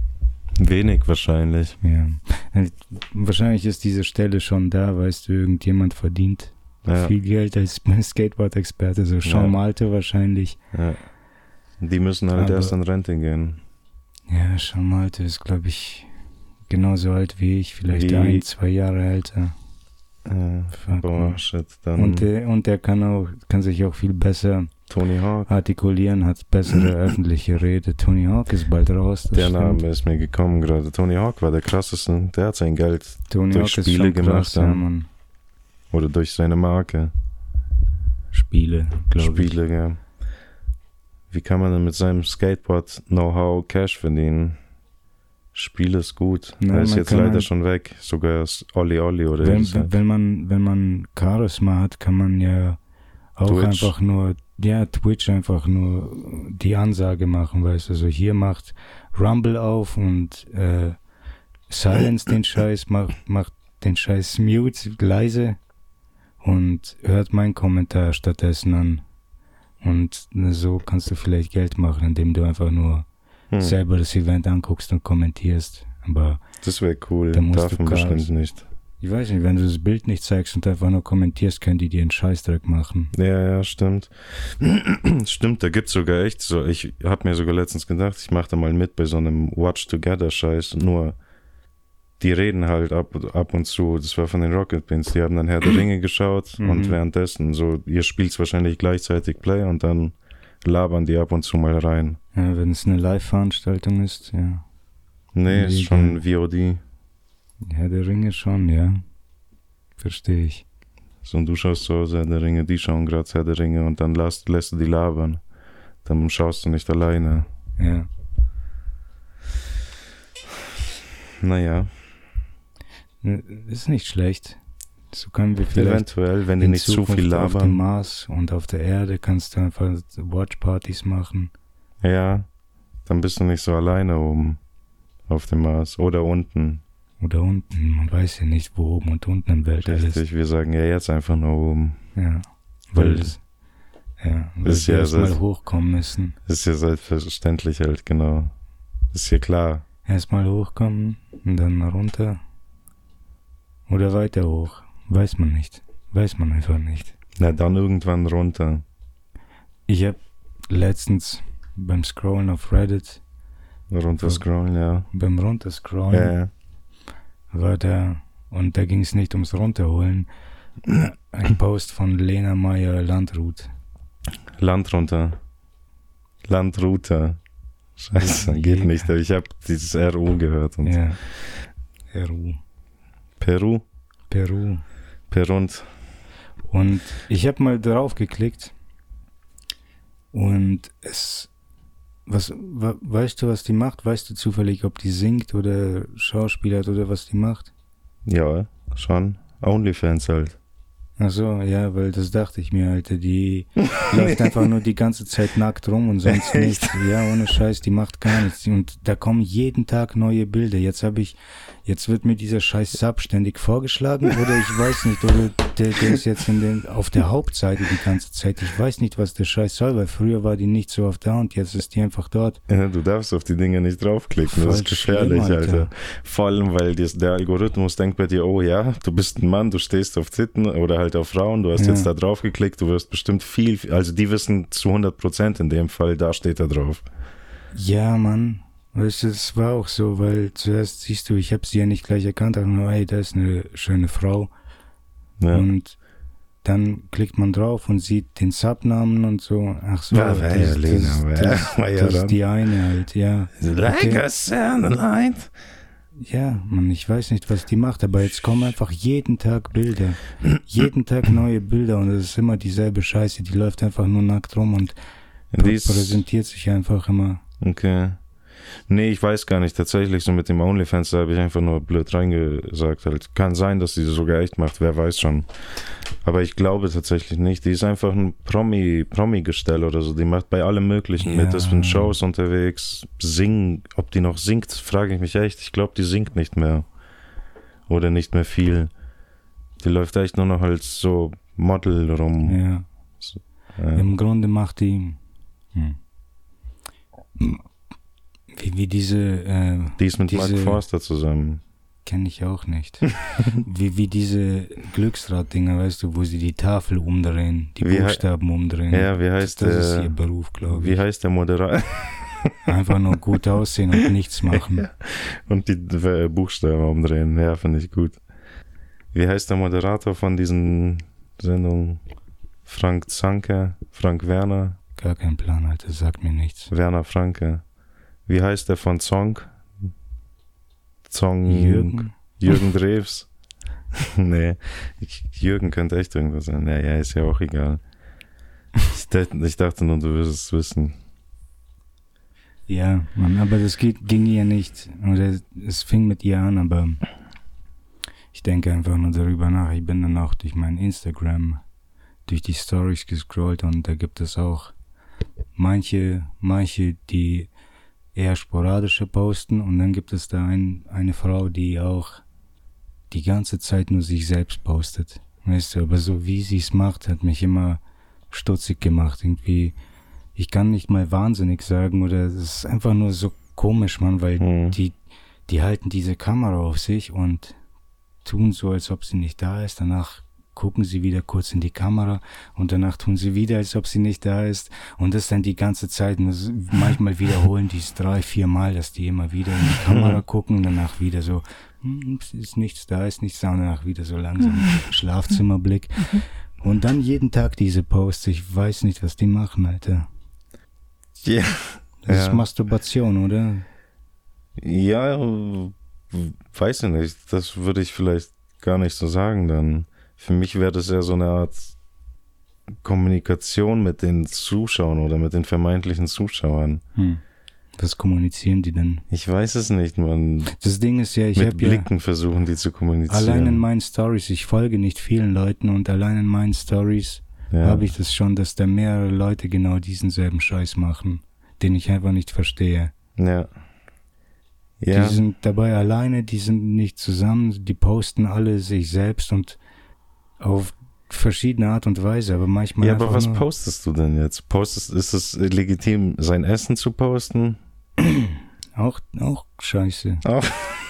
Wenig wahrscheinlich. Ja. Wahrscheinlich ist diese Stelle schon da, weißt du, irgendjemand verdient Ja. viel Geld als Skateboard-Experte. So Sean Ja. Malte wahrscheinlich. Ja. Die müssen halt Aber- erst in Rente gehen. Ja, Sean Malte ist, glaube ich, genauso alt wie ich. Vielleicht Wie- ein, zwei Jahre älter. Äh, Fuck, boah, man. shit. Dann Und der, und der kann auch, kann sich auch viel besser Tony Hawk. artikulieren, hat bessere öffentliche Rede. Tony Hawk ist bald raus. das Der stimmt. Name ist mir gekommen gerade. Tony Hawk war der krasseste. Der hat sein Geld Tony durch Hawk ist Spiele schon gemacht, krass, ja, ja. Mann. oder durch seine Marke. Spiele, glaube ich. Spiele, ja. Wie kann man denn mit seinem Skateboard-Know-how Cash verdienen? Spiel ist gut. Ja, er ist man jetzt kann leider halt- schon weg. Sogar das Olli Olli oder wie Wenn, das heißt. wenn man, wenn man Charisma hat, kann man ja auch Twitch. einfach nur, ja, Twitch einfach nur die Ansage machen, weißt du, also hier macht Rumble auf und äh, Silence den Scheiß, macht, macht den Scheiß Mute, leise und hört meinen Kommentar stattdessen an. Und so kannst du vielleicht Geld machen, indem du einfach nur Hm, selber das Event anguckst und kommentierst. Aber das wäre cool. Da musst Darf du man Chaos- bestimmt nicht. ich weiß nicht, wenn du das Bild nicht zeigst und einfach nur kommentierst, können die dir einen Scheißdreck machen. Ja, ja, stimmt. Stimmt, da gibt's sogar echt so. Ich habe mir sogar letztens gedacht, ich mache da mal mit bei so einem Watch Together Scheiß. Nur die reden halt ab, ab und zu. Das war von den Rocket Beans. Die haben dann Herr der Ringe geschaut Mhm. und währenddessen so, ihr spielt's wahrscheinlich gleichzeitig Play und dann labern die ab und zu mal rein. Ja, wenn es eine Live-Veranstaltung ist, ja. Nee, ist Mega. schon V O D. Ja, der Ringe schon, ja. Verstehe ich. So, und du schaust zu Hause Herr der Ringe, die schauen gerade Herr der Ringe und dann lässt, lässt du die labern. Dann schaust du nicht alleine. Ja. Naja, Ist nicht schlecht. So können wir vielleicht eventuell, wenn die in nicht zu Zukunft viel auf dem labern. Mars und auf der Erde kannst du einfach Watchpartys machen. Ja, dann bist du nicht so alleine oben auf dem Mars oder unten. Oder unten. Man weiß ja nicht, wo oben und unten im Weltall ist. Richtig, wir sagen ja jetzt einfach nur oben. Ja. Weil Weil es, ja, weil ist wir ja erst so- mal hochkommen müssen. ist ja selbstverständlich halt, genau. Ist ja klar. Erstmal hochkommen und dann mal runter. Oder weiter hoch. Weiß man nicht. Weiß man einfach nicht. Na, dann irgendwann runter. Ich habe letztens beim Scrollen auf Reddit, Runter scrollen, ja. beim Runterscrollen, Ja, ja. war da, und da ging es nicht ums Runterholen, ein Post von Lena Meyer-Landrut. Land runter. Landroute. Scheiße, geht Je- nicht. Ich habe dieses R U gehört. Und Ja. Peru. Peru? Peru. Perunt. Und ich habe mal drauf geklickt Und es, was, wa, weißt du, was die macht? Weißt du zufällig, ob die singt oder schauspielert oder was die macht? Ja, schon. Onlyfans halt. Ach so, ja, weil das dachte ich mir, Alter, die läuft einfach nur die ganze Zeit nackt rum und sonst nichts. Ja, ohne Scheiß, die macht gar nichts. Und da kommen jeden Tag neue Bilder. Jetzt habe ich, jetzt wird mir dieser scheiß Sub ständig vorgeschlagen oder ich weiß nicht, oder der, der ist jetzt in den, auf der Hauptseite die ganze Zeit. Ich weiß nicht, was der Scheiß soll, weil früher war die nicht so oft da und jetzt ist die einfach dort. Ja, du darfst auf die Dinge nicht draufklicken, das ist gefährlich, schlimm, Alter. Alter. Vor allem, weil das, der Algorithmus denkt bei dir, oh ja, du bist ein Mann, du stehst auf Titten oder halt auf Frauen, du hast ja. jetzt da drauf geklickt, du wirst bestimmt viel, also die wissen zu hundert Prozent in dem Fall, da steht da drauf. Ja, Mann. Weißt du, es war auch so, weil zuerst siehst du, ich habe sie ja nicht gleich erkannt, aber nur, hey, da ist eine schöne Frau. Ja. Und dann klickt man drauf und sieht den Subnamen und so. Ach so, ja, das, ja, Lena, das, das, das, das ist die eine halt, ja. Like okay. a satellite. Ja, Mann, ich weiß nicht, was die macht, aber jetzt kommen einfach jeden Tag Bilder. Jeden Tag neue Bilder und es ist immer dieselbe Scheiße. Die läuft einfach nur nackt rum und Dies, präsentiert sich einfach immer. Okay. Nee, ich weiß gar nicht. Tatsächlich, so mit dem OnlyFans, da habe ich einfach nur blöd reingesagt. Halt. Kann sein, dass sie das sogar echt macht, wer weiß schon. Aber ich glaube tatsächlich nicht. Die ist einfach ein Promi, Promi-Gestell oder so. Die macht bei allem Möglichen ja. mit. Das sind Shows unterwegs, singen. Ob die noch singt, frage ich mich echt. Ich glaube, die singt nicht mehr. Oder nicht mehr viel. Die läuft echt nur noch als so Model rum. Ja. So, ja. Im Grunde macht die... Hm. Wie, wie diese... Äh, die ist mit diese, Mark Forster zusammen. Kenne ich auch nicht. wie, wie diese Glücksrad-Dinger, weißt du, wo sie die Tafel umdrehen, die wie Buchstaben umdrehen. Ja, wie heißt das, das der... ist ihr Beruf, glaube ich. Wie heißt der Moderator? Einfach nur gut aussehen und nichts machen. Ja. Und die Buchstaben umdrehen, ja, finde ich gut. Wie heißt der Moderator von diesen Sendungen? Frank Zanke? Frank Werner? Gar kein Plan, Alter, sagt mir nichts. Werner Franke. Wie heißt der von Zong? Zong Jürgen? Jürgen Drews? Nee, Jürgen könnte echt irgendwas sein. Naja, ist ja auch egal. Ich dachte, ich dachte nur, du wirst es wissen. Ja, Mann, aber das geht, ging ihr nicht. Oder es fing mit ihr an, aber ich denke einfach nur darüber nach. Ich bin dann auch durch mein Instagram, durch die Stories gescrollt und da gibt es auch manche, manche, die eher sporadische posten und dann gibt es da ein, eine Frau, die auch die ganze Zeit nur sich selbst postet. Weißt du, aber so wie sie es macht, hat mich immer stutzig gemacht. Irgendwie, ich kann nicht mal wahnsinnig sagen oder es ist einfach nur so komisch, Mann, weil mhm. die, die halten diese Kamera auf sich und tun so, als ob sie nicht da ist. Danach gucken sie wieder kurz in die Kamera und danach tun sie wieder, als ob sie nicht da ist und das dann die ganze Zeit. Und manchmal wiederholen die es drei, vier Mal, dass die immer wieder in die Kamera gucken und danach wieder so, hm, ist nichts da, ist nichts da und danach wieder so langsam Schlafzimmerblick. Und dann jeden Tag diese Posts, ich weiß nicht, was die machen, Alter. Ja. Das ja. ist Masturbation, oder? Ja, weiß ich nicht. Das würde ich vielleicht gar nicht so sagen dann. Für mich wäre das ja so eine Art Kommunikation mit den Zuschauern oder mit den vermeintlichen Zuschauern. Hm. Was kommunizieren die denn? Ich weiß es nicht, man. Das Ding ist ja, ich habe Mit Blicken ja versuchen, die zu kommunizieren. Allein in meinen Stories, ich folge nicht vielen Leuten und allein in meinen Stories ja. habe ich das schon, dass da mehrere Leute genau diesen selben Scheiß machen, den ich einfach nicht verstehe. Ja. Ja. Die sind dabei alleine, die sind nicht zusammen, die posten alle sich selbst und auf verschiedene Art und Weise, aber manchmal. Ja, aber was nur postest du denn jetzt? Postest, ist es legitim, sein Essen zu posten? Auch, auch scheiße. Auch,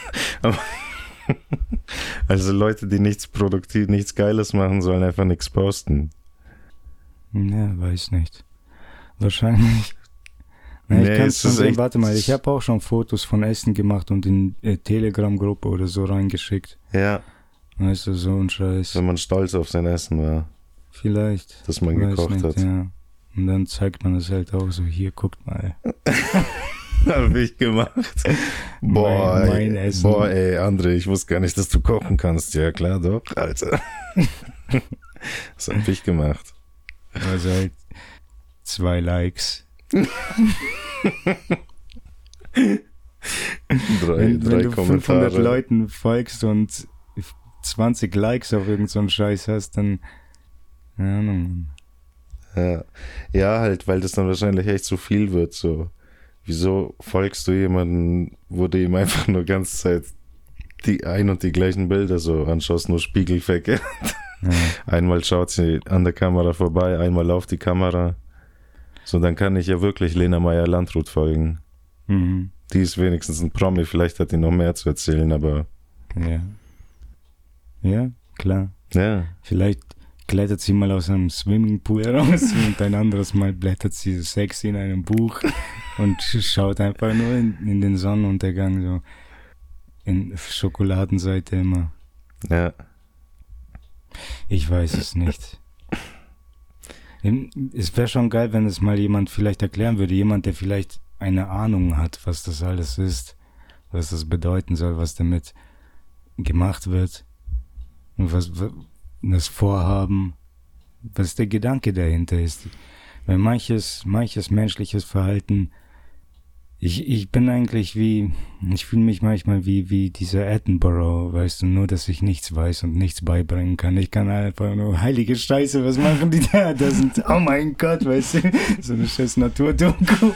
also Leute, die nichts produktiv, nichts Geiles machen, sollen einfach nichts posten. Ja, weiß nicht. Wahrscheinlich. Na, ich nee, kann schon sehen, echt... warte mal, ich habe auch schon Fotos von Essen gemacht und in äh, Telegram-Gruppe oder so reingeschickt. Ja. Weißt du, so ein Scheiß. Wenn man stolz auf sein Essen war. Vielleicht. Dass man gekocht nicht, hat. Ja. Und dann zeigt man es halt auch so, hier, guckt mal. Hab ich gemacht. Boah, mein, mein ey, Essen. boah, ey, André, ich wusste gar nicht, dass du kochen kannst. Ja, klar, doch, Alter. Das hab ich gemacht. Also halt zwei Likes. drei, wenn, drei wenn du Kommentare. fünfhundert Leuten folgst und zwanzig Likes auf irgend so einen Scheiß hast, dann keine Ahnung. Ja. ja, halt, weil das dann wahrscheinlich echt zu viel wird. So, wieso folgst du jemanden, wo du ihm einfach nur ganze Zeit die ein und die gleichen Bilder so anschaust, nur spiegelverkehrt. Ja. Einmal schaut sie an der Kamera vorbei, einmal auf die Kamera. So, dann kann ich ja wirklich Lena Meyer-Landrut folgen. Mhm. Die ist wenigstens ein Promi, vielleicht hat die noch mehr zu erzählen, aber... Ja. Ja, klar. Ja. Vielleicht klettert sie mal aus einem Swimmingpool raus und ein anderes Mal blättert sie sexy in einem Buch und schaut einfach nur in, in den Sonnenuntergang, so in Schokoladenseite immer. Ja. Ich weiß es nicht. Es wäre schon geil, wenn es mal jemand vielleicht erklären würde, jemand, der vielleicht eine Ahnung hat, was das alles ist, was das bedeuten soll, was damit gemacht wird und was, was das Vorhaben, was der Gedanke dahinter ist. Weil manches, manches menschliches Verhalten, ich, ich bin eigentlich wie, ich fühle mich manchmal wie, wie dieser Attenborough, weißt du, nur, dass ich nichts weiß und nichts beibringen kann. Ich kann einfach nur heilige Scheiße, was machen die da? Das sind, oh mein Gott, weißt du, so eine scheiß Naturdoku.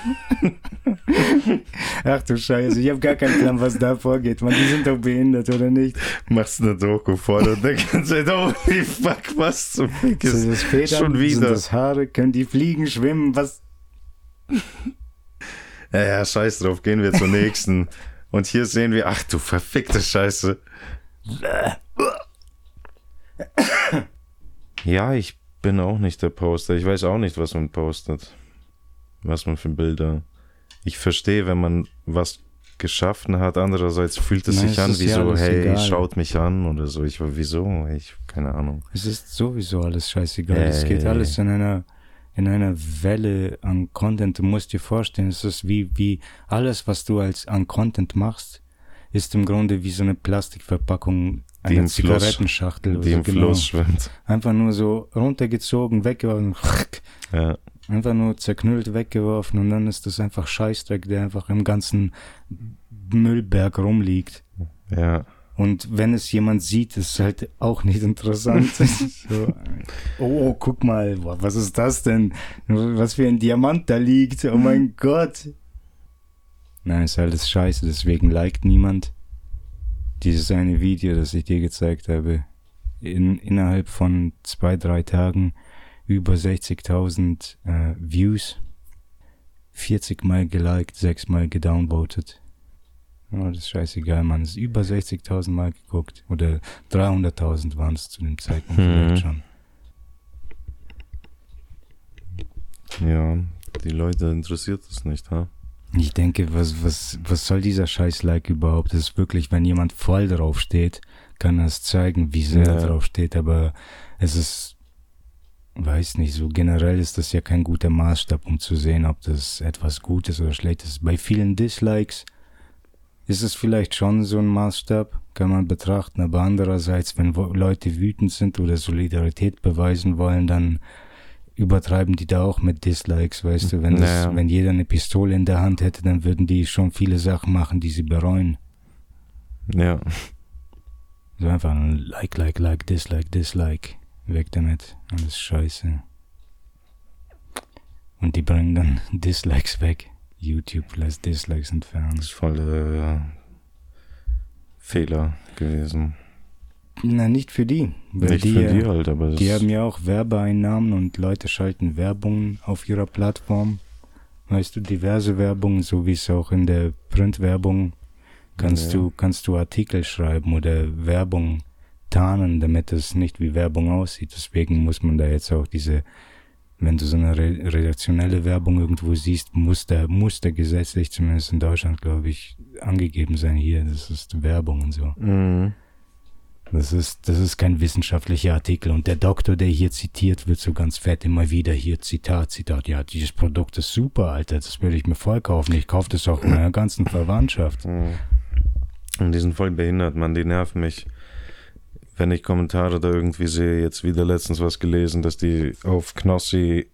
Ach du Scheiße, ich habe gar keinen Plan, was da vorgeht. Man, die sind doch behindert, oder nicht? Machst eine Doku vor und dann kannst du, holy fuck, was zum Fick ist sind das Federn, schon wieder? Sind das Haare, können die fliegen, schwimmen, was? Ja, ja, scheiß drauf, gehen wir zur nächsten. Und hier sehen wir, ach du verfickte Scheiße. Ja, ich bin auch nicht der Poster. Ich weiß auch nicht, was man postet. Was man für Bilder. Ich verstehe, wenn man was geschaffen hat. Andererseits fühlt es Nein, sich es an ist wie ja so, alles hey, egal. schaut mich an oder so. Ich war, wieso? Ich, keine Ahnung. Es ist sowieso alles scheißegal. Äh, Es geht alles in einer in einer Welle an Content. Du musst dir vorstellen, es ist wie, wie alles, was du als an Content machst, ist im Grunde wie so eine Plastikverpackung Die einer im Fluss- Zigarettenschachtel. Die oder im genau. Fluss schwimmt. Einfach nur so runtergezogen, weggeworfen, Ja. einfach nur zerknüllt, weggeworfen und dann ist das einfach Scheißdreck, der einfach im ganzen Müllberg rumliegt. Ja. Und wenn es jemand sieht, ist es halt auch nicht interessant. So, oh, oh, guck mal, was ist das denn? Was für ein Diamant da liegt. Oh mein Gott. Nein, ist alles scheiße, deswegen liked niemand dieses eine Video, das ich dir gezeigt habe. In, innerhalb von zwei, drei Tagen über sechzigtausend äh, Views, vierzig Mal geliked, sechs Mal gedownvotet. Oh, das ist scheißegal, Mann. Es ist über sechzigtausend Mal geguckt. Oder dreihunderttausend waren es zu dem Zeitpunkt Hm. vielleicht schon. Ja, die Leute interessiert das nicht, ha? Ich denke, was, was, was soll dieser Scheiß-Like überhaupt? Das ist wirklich, wenn jemand voll drauf steht, kann er es zeigen, wie sehr Ja. er drauf steht. Aber es ist, weiß nicht, so generell ist das ja kein guter Maßstab, um zu sehen, ob das etwas Gutes oder Schlechtes ist. Bei vielen Dislikes ist es vielleicht schon so ein Maßstab, kann man betrachten, aber andererseits, wenn wo- Leute wütend sind oder Solidarität beweisen wollen, dann übertreiben die da auch mit Dislikes, weißt du, wenn, das, Naja. wenn jeder eine Pistole in der Hand hätte, dann würden die schon viele Sachen machen, die sie bereuen. Ja. So einfach ein Like, Like, Like, Dislike, Dislike, weg damit, alles scheiße. Und die bringen dann Dislikes weg. YouTube lässt Dislikes entfernen. Das ist voll der Fehler gewesen. Na, nicht für die. Weil Nicht die, für äh, die halt, aber das Die haben ja auch Werbeeinnahmen und Leute schalten Werbung auf ihrer Plattform. Weißt du, diverse Werbung, so wie es auch in der Printwerbung kannst Ja. du kannst du Artikel schreiben oder Werbung tarnen, damit es nicht wie Werbung aussieht. Deswegen muss man da jetzt auch diese, wenn du so eine re- redaktionelle Werbung irgendwo siehst, muss da, muss da gesetzlich, zumindest in Deutschland, glaube ich, angegeben sein, hier, das ist Werbung und so. Mhm. Das ist, das ist kein wissenschaftlicher Artikel. Und der Doktor, der hier zitiert, wird so ganz fett immer wieder hier Zitat, Zitat. Ja, dieses Produkt ist super, Alter. Das würde ich mir voll kaufen. Ich kaufe das auch in meiner ganzen Verwandtschaft. Mhm. Und die sind voll behindert, Mann. Die nerven mich. Wenn ich Kommentare da irgendwie sehe, jetzt wieder letztens was gelesen, dass die auf Knossi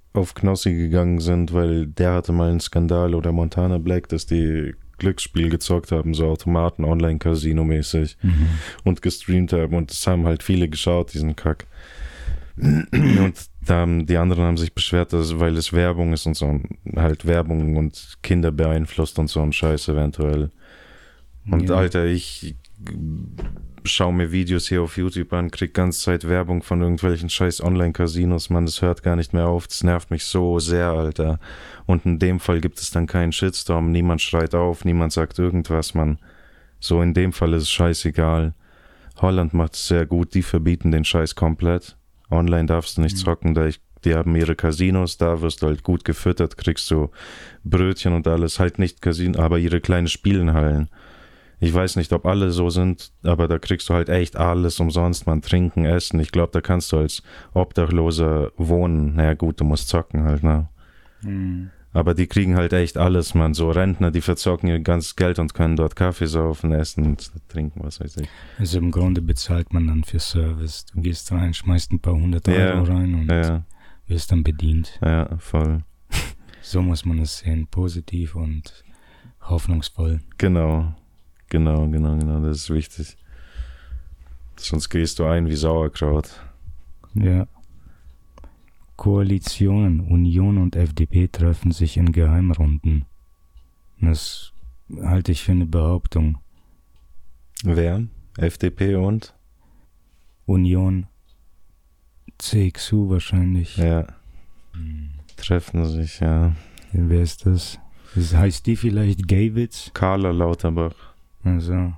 auf Knossi gegangen sind, weil der hatte mal einen Skandal oder Montana Black, dass die Glücksspiel gezockt haben, so Automaten, Online-Casino-mäßig Mhm. und gestreamt haben und das haben halt viele geschaut, diesen Kack. Und da haben, die anderen haben sich beschwert, dass, weil es Werbung ist und so, halt Werbung und Kinder beeinflusst und so ein Scheiß eventuell. Und Ja. Alter, ich schaue mir Videos hier auf YouTube an, krieg ganze Zeit Werbung von irgendwelchen scheiß Online-Casinos, man, das hört gar nicht mehr auf, das nervt mich so sehr, Alter. Und in dem Fall gibt es dann keinen Shitstorm, niemand schreit auf, niemand sagt irgendwas, man. So, in dem Fall ist es scheißegal. Holland macht es sehr gut, die verbieten den Scheiß komplett. Online darfst du nicht Mhm. zocken, da ich, die haben ihre Casinos, da wirst du halt gut gefüttert, kriegst du Brötchen und alles, halt nicht Casino, aber ihre kleinen Spielenhallen. Ich weiß nicht, ob alle so sind, aber da kriegst du halt echt alles umsonst, man, trinken, essen. Ich glaube, da kannst du als Obdachloser wohnen. Naja gut, du musst zocken halt, ne? Mhm. Aber die kriegen halt echt alles, man. So Rentner, die verzocken ihr ganzes Geld und können dort Kaffee saufen, essen und trinken, was weiß ich. Also im Grunde bezahlt man dann für Service. Du gehst rein, schmeißt ein paar hundert Ja, Euro rein und Ja, wirst dann bedient. ja, voll. So muss man es sehen, positiv und hoffnungsvoll. Genau, genau, genau, genau, das ist wichtig. Sonst gehst du ein wie Sauerkraut. Ja. Koalitionen, Union und F D P treffen sich in Geheimrunden. Das halte ich für eine Behauptung. Wer? F D P und? Union, C X U wahrscheinlich. Ja, Hm. treffen sich, ja. Wer ist das? das? Heißt die vielleicht Gawitz? Karla Lauterbach. Also,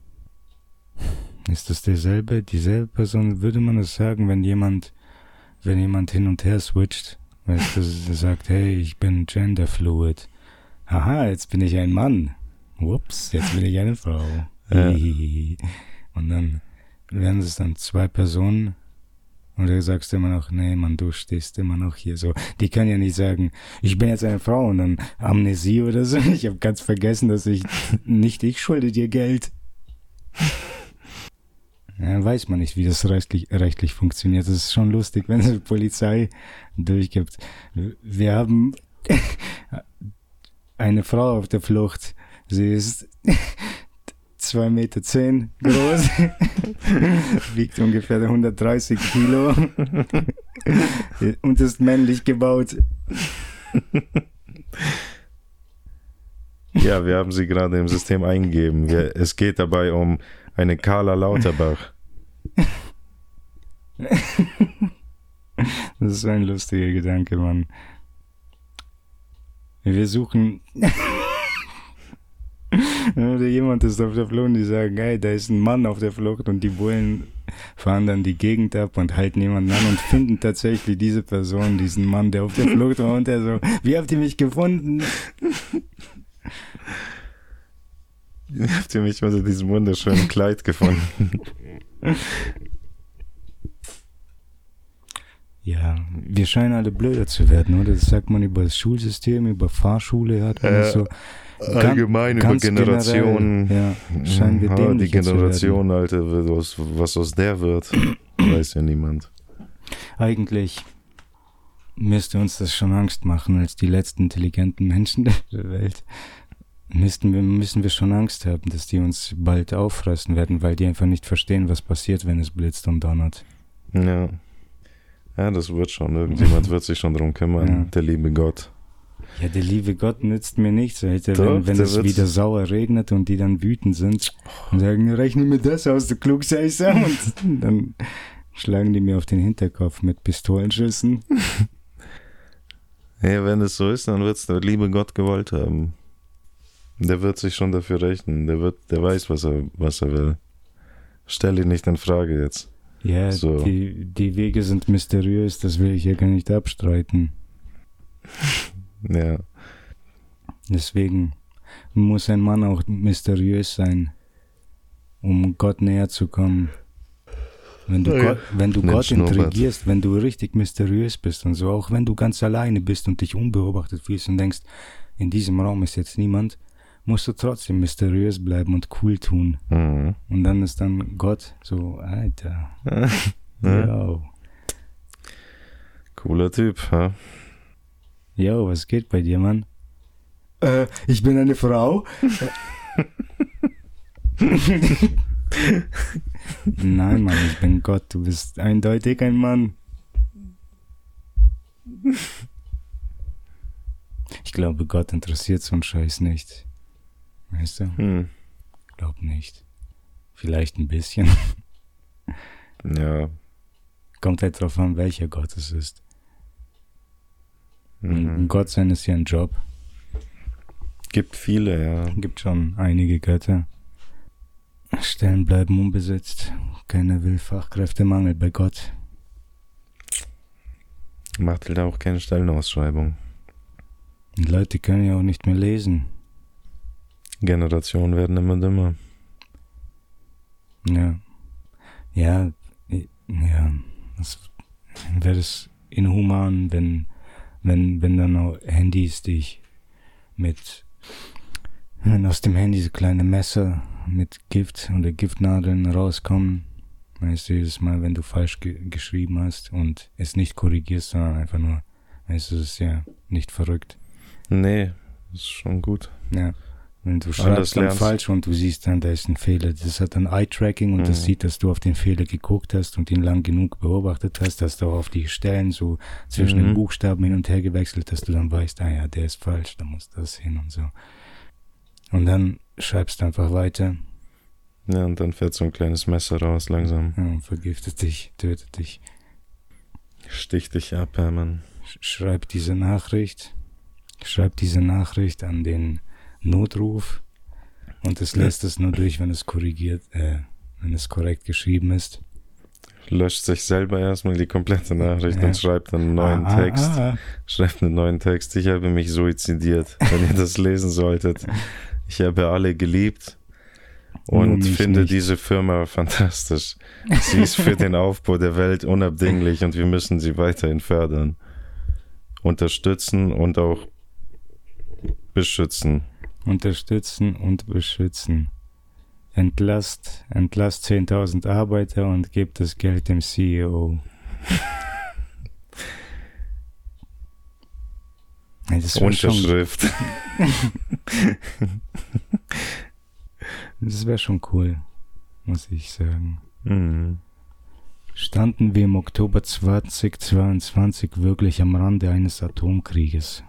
ist das derselbe, dieselbe Person? Würde man das sagen, wenn jemand, wenn jemand hin und her switcht? Weißt du, sagt, hey, ich bin genderfluid. Haha, jetzt bin ich ein Mann. Ups, jetzt bin ich eine Frau. Ja. Und dann werden es dann zwei Personen. Und du sagst immer noch, nee, Mann, du stehst immer noch hier so. Die können ja nicht sagen, ich bin jetzt eine Frau und dann Amnesie oder so. Ich habe ganz vergessen, dass ich, nicht ich schulde dir Geld. Ja, weiß man nicht, wie das rechtlich, rechtlich funktioniert. Das ist schon lustig, wenn es die Polizei durchgibt. Wir haben eine Frau auf der Flucht. Sie ist zwei Meter zehn groß, wiegt ungefähr hundertdreißig Kilo und ist männlich gebaut. Ja, wir haben sie gerade im System eingegeben. Wir, es geht dabei um eine Karla Lauterbach. Das ist ein lustiger Gedanke, Mann. Wir suchen... Oder jemand ist auf der Flucht und die sagen, hey, da ist ein Mann auf der Flucht und die Bullen fahren dann die Gegend ab und halten jemanden an und finden tatsächlich diese Person, diesen Mann, der auf der Flucht war und der so, wie habt ihr mich gefunden? Wie habt ihr mich unter diesem wunderschönen Kleid gefunden? Ja, wir scheinen alle blöder zu werden, oder? Das sagt man über das Schulsystem, über Fahrschule, hat man das so. Allgemein über Ganz Generationen. generell, ja, scheinen wir Ah, dämlicher die Generation, zu Alter, was, was aus der wird, weiß ja niemand. Eigentlich müsste uns das schon Angst machen, als die letzten intelligenten Menschen der Welt. Müssten wir, müssen wir schon Angst haben, dass die uns bald auffressen werden, weil die einfach nicht verstehen, was passiert, wenn es blitzt und donnert. Ja. Ja, das wird schon. Irgendjemand wird sich schon drum kümmern. Ja. Der liebe Gott. Ja, der liebe Gott nützt mir nichts, Alter, Doch, wenn, wenn der es wird- wieder sauer regnet und die dann wütend sind und sagen, rechne mir das aus, du Klugscheißer. Und dann schlagen die mir auf den Hinterkopf mit Pistolenschüssen. Ja, wenn es so ist, dann wird es der liebe Gott gewollt haben. Der wird sich schon dafür rechnen. Der wird, der weiß, was er, was er will. Stell ihn nicht in Frage jetzt. Ja, So. die, die Wege sind mysteriös, das will ich ja gar nicht abstreiten. Ja. Deswegen muss ein Mann auch mysteriös sein, um Gott näher zu kommen. Wenn du, Ja. Gott, wenn du Mensch, Gott Norbert. intrigierst, wenn du richtig mysteriös bist und so, auch wenn du ganz alleine bist und dich unbeobachtet fühlst und denkst, in diesem Raum ist jetzt niemand, musst du trotzdem mysteriös bleiben und cool tun. Mhm. Und dann ist dann Gott so, Alter, Ja. yo. Cooler Typ, ha? Jo, was geht bei dir, Mann? Äh, ich bin eine Frau. Nein, Mann, ich bin Gott. Du bist eindeutig ein Mann. Ich glaube, Gott interessiert so einen Scheiß nicht. Weißt du? Hm. Glaub nicht. Vielleicht ein bisschen. Ja. Kommt halt drauf an, welcher Gott es ist. Mhm. Gott sein ist ja ein Job. Gibt viele, ja. Gibt schon einige Götter. Stellen bleiben unbesetzt. Keiner will Fachkräftemangel bei Gott. Macht halt auch keine Stellenausschreibung. Und Leute können ja auch nicht mehr lesen. Generationen werden immer dümmer. Ja. Ja, ja. Das wäre es inhuman, wenn, wenn, wenn dann auch Handys dich mit, wenn aus dem Handy so kleine Messer mit Gift oder Giftnadeln rauskommen. Weißt du, jedes Mal, wenn du falsch ge- geschrieben hast und es nicht korrigierst, sondern einfach nur, weißt du, das ist ja nicht verrückt. Nee, ist schon gut. Ja. Wenn du schreibst dann falsch und du siehst dann, da ist ein Fehler. Das hat dann Eye-Tracking und mhm. das sieht, dass du auf den Fehler geguckt hast und ihn lang genug beobachtet hast, dass du auch auf die Stellen so zwischen mhm. den Buchstaben hin und her gewechselt, dass du dann weißt, ah ja, der ist falsch, da muss das hin und so. Und dann schreibst du einfach weiter. Ja, und dann fährt so ein kleines Messer raus langsam. Ja, und vergiftet dich, tötet dich. Sticht dich ab, Hermann. Schreib diese Nachricht, schreib diese Nachricht an den Notruf und es lässt es nur durch, wenn es korrigiert, äh, wenn es korrekt geschrieben ist. Löscht sich selber erstmal die komplette Nachricht Ja. und schreibt einen neuen ah, Text. Ah, ah. Schreibt einen neuen Text. Ich habe mich suizidiert, wenn ihr das lesen solltet. Ich habe alle geliebt und finde nicht. diese Firma fantastisch. Sie ist für den Aufbau der Welt unabdinglich und wir müssen sie weiterhin fördern, unterstützen und auch beschützen. Unterstützen und beschützen. Entlasst, entlasst zehntausend Arbeiter und gebt das Geld dem C E O. Das wär Unterschrift. Schon, das wäre schon cool, muss ich sagen. Mhm. Standen wir im Oktober zweitausendzweiundzwanzig wirklich am Rande eines Atomkrieges?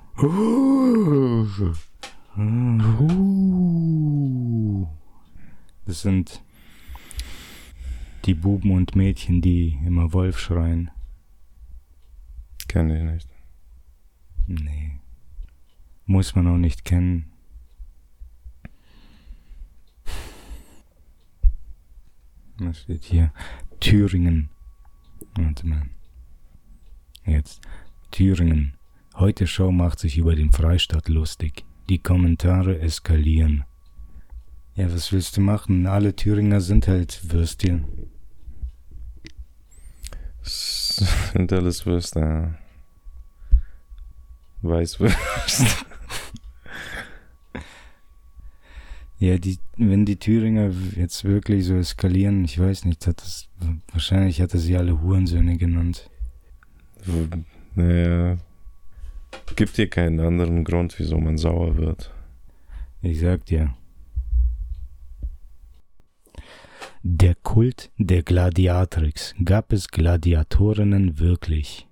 Das sind die Buben und Mädchen, die immer Wolf schreien. Kenne ich nicht. Nee. Muss man auch nicht kennen. Was steht hier? Thüringen. Warte mal. Jetzt. Thüringen. Heute Show macht sich über den Freistaat lustig. Die Kommentare eskalieren. Ja, was willst du machen? Alle Thüringer sind halt Würstchen. Sind alles Würste, ja. Weißwürste. Ja, die, wenn die Thüringer jetzt wirklich so eskalieren, ich weiß nicht, hat das, wahrscheinlich hat er sie alle Hurensöhne genannt. Naja, gibt dir keinen anderen Grund, wieso man sauer wird. Ich sag dir. Der Kult der Gladiatrix. Gab es Gladiatorinnen wirklich?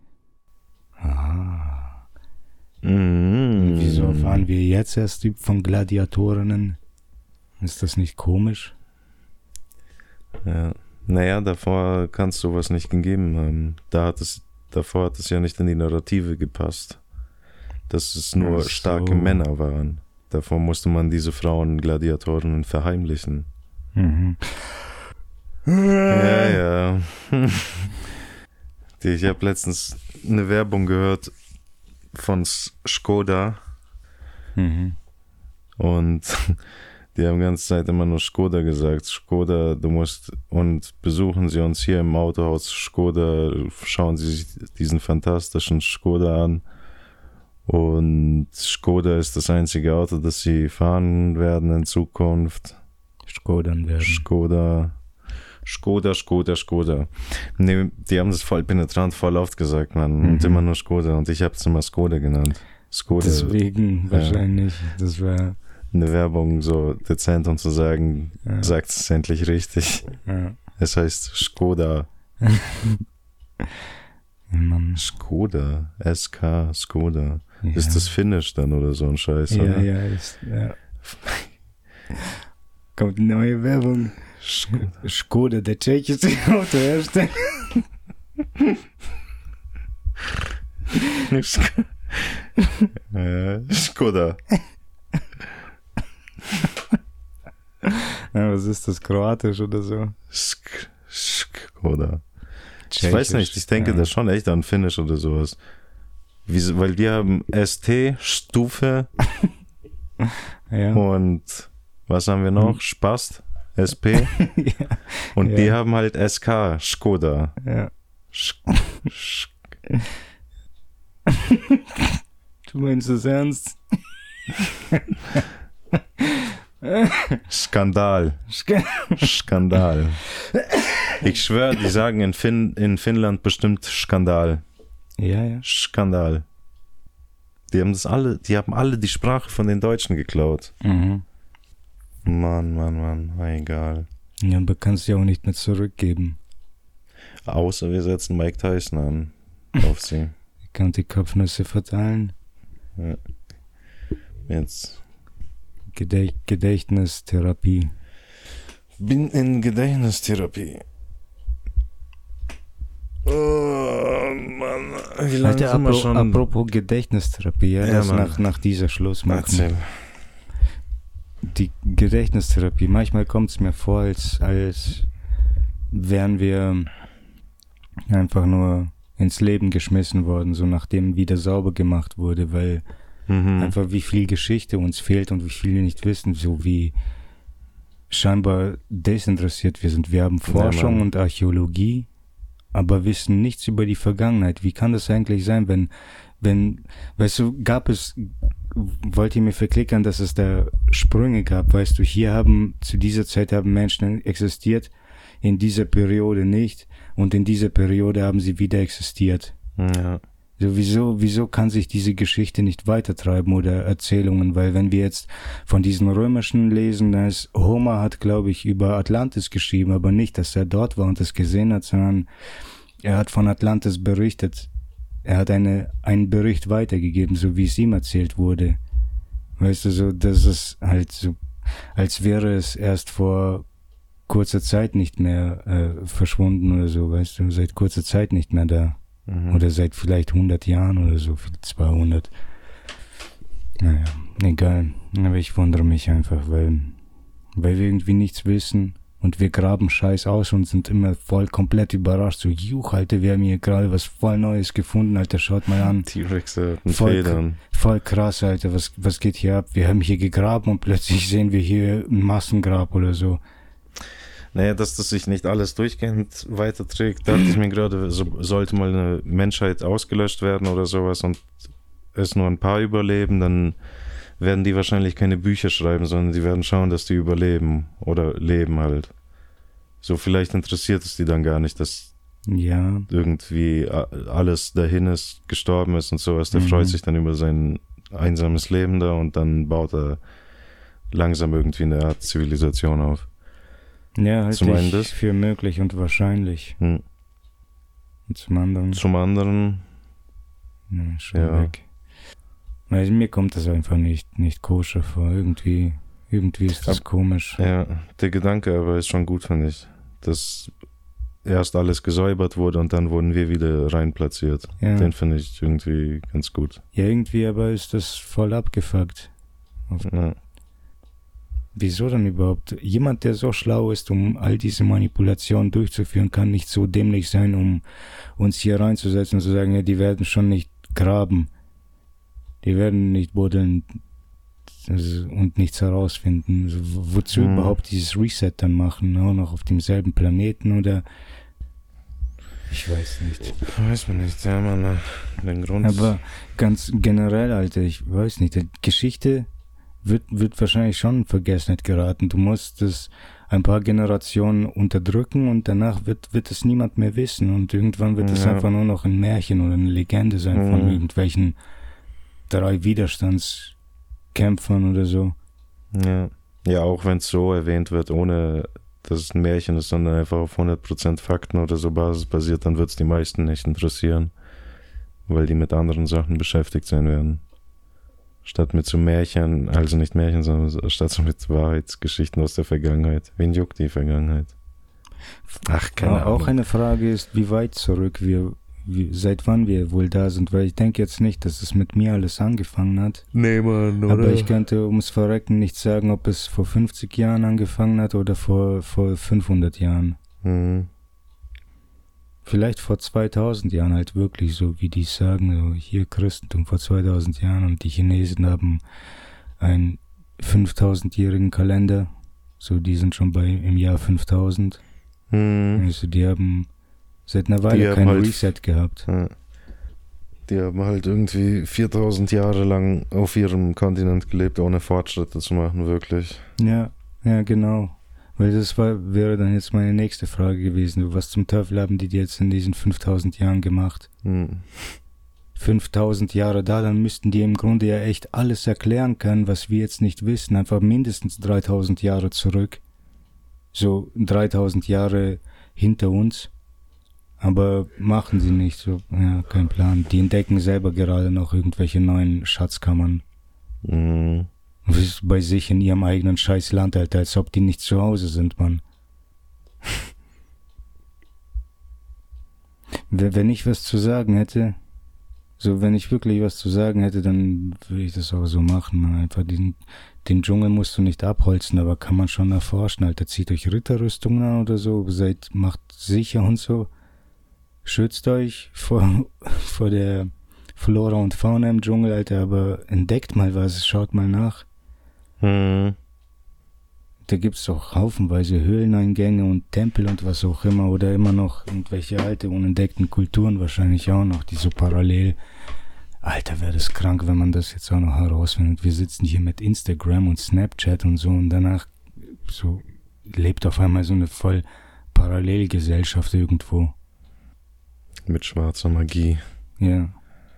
Ah. Mm. Wieso erfahren wir jetzt erst von Gladiatorinnen? Ist das nicht komisch? Ja. Naja, davor kann es sowas nicht gegeben haben. Da hat es, davor hat es ja nicht in die Narrative gepasst. Dass es nur so. starke Männer waren. Davor musste man diese Frauen Gladiatorinnen verheimlichen. Mhm. Ja, ja. Ich habe letztens eine Werbung gehört von Skoda. Mhm. Und die haben die ganze Zeit immer nur Skoda gesagt. Skoda, du musst, und besuchen Sie uns hier im Autohaus Skoda, schauen Sie sich diesen fantastischen Skoda an. Und Skoda ist das einzige Auto, das Sie fahren werden in Zukunft. Skodern werden. Skoda, Skoda, Skoda, Skoda. Nee, die haben das voll penetrant, voll oft gesagt, Mann. Mhm. Und immer nur Skoda. Und ich habe es immer Skoda genannt. Skoda. Deswegen ja. wahrscheinlich. Das war eine Werbung so dezent, um zu sagen, ja. sagt es endlich richtig. Ja. Es heißt Skoda. Mann. Skoda. S K, Skoda. Ja. Ist das Finnisch dann oder so ein Scheiß? Ja, oder? ja, ist, ja. Kommt eine neue Werbung. Skoda. Skoda, der tschechische Autohersteller. Sk- äh, Skoda. Ja, was ist das, kroatisch oder so? Sk- Skoda. Ich Tschechisch, weiß nicht, ich denke ja. das schon echt an Finnisch oder sowas. Wie, weil die haben S T, Stufe Ja. und was haben wir noch? Hm. Spast, S P ja. und Ja. die haben halt S K, Skoda. Ja. Sk- Sk- Du meinst es ernst? Skandal. Sk- Skandal. Ich schwöre, die sagen in, fin- in Finnland bestimmt Skandal. Ja, ja. Skandal. Die haben das alle, die haben alle die Sprache von den Deutschen geklaut. Mhm. Mann, Mann, Mann, na, egal. Ja, aber kannst du ja auch nicht mehr zurückgeben. Außer wir setzen Mike Tyson an auf sie. Ich kann die Kopfnüsse verteilen. Ja. Jetzt Gedächt- Gedächtnistherapie. bin in Gedächtnistherapie. Oh Mann, wie lange Alter, sind wir apro schon? apropos Gedächtnistherapie, ja, Ja, das Mann. nach, nach dieser Schluss machen. Erzähl. Die Gedächtnistherapie, manchmal kommt es mir vor, als, als wären wir einfach nur ins Leben geschmissen worden, so nachdem wieder sauber gemacht wurde, weil Mhm. einfach wie viel Geschichte uns fehlt und wie viel wir nicht wissen, so wie scheinbar desinteressiert wir sind. Wir haben Forschung Mann. und Archäologie, aber wissen nichts über die Vergangenheit. Wie kann das eigentlich sein, wenn, wenn, weißt du, gab es, wollt ihr mir verklickern, dass es da Sprünge gab, weißt du, hier haben, zu dieser Zeit haben Menschen existiert, in dieser Periode nicht und in dieser Periode haben sie wieder existiert. Ja. So, wieso, wieso kann sich diese Geschichte nicht weitertreiben oder Erzählungen? Weil wenn wir jetzt von diesen römischen lesen, da ist Homer hat, glaube ich, über Atlantis geschrieben, aber nicht, dass er dort war und das gesehen hat, sondern er hat von Atlantis berichtet. Er hat eine, einen Bericht weitergegeben, so wie es ihm erzählt wurde. Weißt du, so, das ist halt so, als wäre es erst vor kurzer Zeit nicht mehr äh, verschwunden oder so, weißt du, seit kurzer Zeit nicht mehr da. Mhm. Oder seit vielleicht hundert Jahren oder so, zweihundert. Naja, egal. Aber ich wundere mich einfach, weil, weil wir irgendwie nichts wissen und wir graben Scheiß aus und sind immer voll komplett überrascht. So, juch, Alter, wir haben hier gerade was voll Neues gefunden, Alter, schaut mal an. T-Rex hat einen Voll, Federn. voll krass, Alter, was, was geht hier ab? Wir haben hier gegraben und plötzlich sehen wir hier ein Massengrab oder so. Naja, dass das sich nicht alles durchgehend weiterträgt, dachte ich mir gerade, so, sollte mal eine Menschheit ausgelöscht werden oder sowas und es nur ein paar überleben, dann werden die wahrscheinlich keine Bücher schreiben, sondern die werden schauen, dass die überleben oder leben halt. So, vielleicht interessiert es die dann gar nicht, dass Ja, irgendwie alles dahin ist, gestorben ist und sowas. Der Mhm. freut sich dann über sein einsames Leben da und dann baut er langsam irgendwie eine Art Zivilisation auf. ja, halte Zum einen ich das. für möglich und wahrscheinlich. Hm. Und zum anderen, Zum anderen, ja, schon Ja. weg. Weil mir kommt das einfach nicht, nicht koscher vor. Irgendwie, irgendwie ist das Ab- komisch. ja, der Gedanke aber ist schon gut, finde ich, dass erst alles gesäubert wurde und dann wurden wir wieder rein platziert. Ja. Den finde ich irgendwie ganz gut. Ja, irgendwie aber ist das voll abgefuckt. Ja. Wieso dann überhaupt? Jemand, der so schlau ist, um all diese Manipulationen durchzuführen, kann nicht so dämlich sein, um uns hier reinzusetzen und zu sagen, ja, die werden schon nicht graben. Die werden nicht buddeln und nichts herausfinden. Also, wo- wozu Hm. überhaupt dieses Reset dann machen? Auch noch auf demselben Planeten oder? Ich weiß nicht. Weiß man nicht, ja, man, den Grund. Aber ganz generell, Alter, ich weiß nicht, die Geschichte wird, wird wahrscheinlich schon in Vergessenheit geraten. Du musst es ein paar Generationen unterdrücken und danach wird, wird es niemand mehr wissen und irgendwann wird es Ja. einfach nur noch ein Märchen oder eine Legende sein von Mhm. irgendwelchen drei Widerstandskämpfern oder so. Ja, ja auch wenn es so erwähnt wird, ohne dass es ein Märchen ist, sondern einfach auf hundert Prozent Fakten oder so Basis basiert, dann wird es die meisten nicht interessieren, weil die mit anderen Sachen beschäftigt sein werden. Statt mit so Märchen, also nicht Märchen, sondern statt so mit Wahrheitsgeschichten aus der Vergangenheit. Wen juckt die Vergangenheit? Ach, keine Ahnung. Auch eine Frage ist, wie weit zurück wir, wie, seit wann wir wohl da sind, weil ich denke jetzt nicht, dass es mit mir alles angefangen hat. Nee, Mann, oder? Aber ich könnte ums Verrecken nicht sagen, ob es vor fünfzig Jahren angefangen hat oder vor, vor fünfhundert Jahren. Mhm. Vielleicht vor zweitausend Jahren halt wirklich, so wie die sagen, so hier Christentum vor zweitausend Jahren und die Chinesen haben einen fünftausendjährigen Kalender, so die sind schon bei im Jahr fünftausend. Mhm. Also die haben seit einer Weile kein halt, Reset gehabt. Ja. Die haben halt irgendwie viertausend Jahre lang auf ihrem Kontinent gelebt, ohne Fortschritte zu machen, wirklich. Ja, ja, genau. Weil das war, wäre dann jetzt meine nächste Frage gewesen. Was zum Teufel haben die jetzt in diesen fünftausend Jahren gemacht? Hm. fünftausend Jahre da, dann müssten die im Grunde ja echt alles erklären können, was wir jetzt nicht wissen. Einfach mindestens dreitausend Jahre zurück. So dreitausend Jahre hinter uns. Aber machen sie nicht. So, ja, kein Plan. Die entdecken selber gerade noch irgendwelche neuen Schatzkammern. Hm. Bei sich in ihrem eigenen Scheißland, Alter, als ob die nicht zu Hause sind, Mann. Wenn ich was zu sagen hätte, so wenn ich wirklich was zu sagen hätte, dann würde ich das auch so machen, man. Einfach den, den Dschungel musst du nicht abholzen, aber kann man schon erforschen, Alter. Zieht euch Ritterrüstungen an oder so, seid, macht sicher und so. Schützt euch vor, vor der Flora und Fauna im Dschungel, Alter, aber entdeckt mal was, schaut mal nach. Hm. Da gibt's doch haufenweise Höhleneingänge und Tempel und was auch immer oder immer noch irgendwelche alte, unentdeckten Kulturen wahrscheinlich auch noch, die so parallel. Alter, wäre das krank, wenn man das jetzt auch noch herausfindet. Wir sitzen hier mit Instagram und Snapchat und so und danach so lebt auf einmal so eine voll Parallelgesellschaft irgendwo. Mit schwarzer Magie. Ja.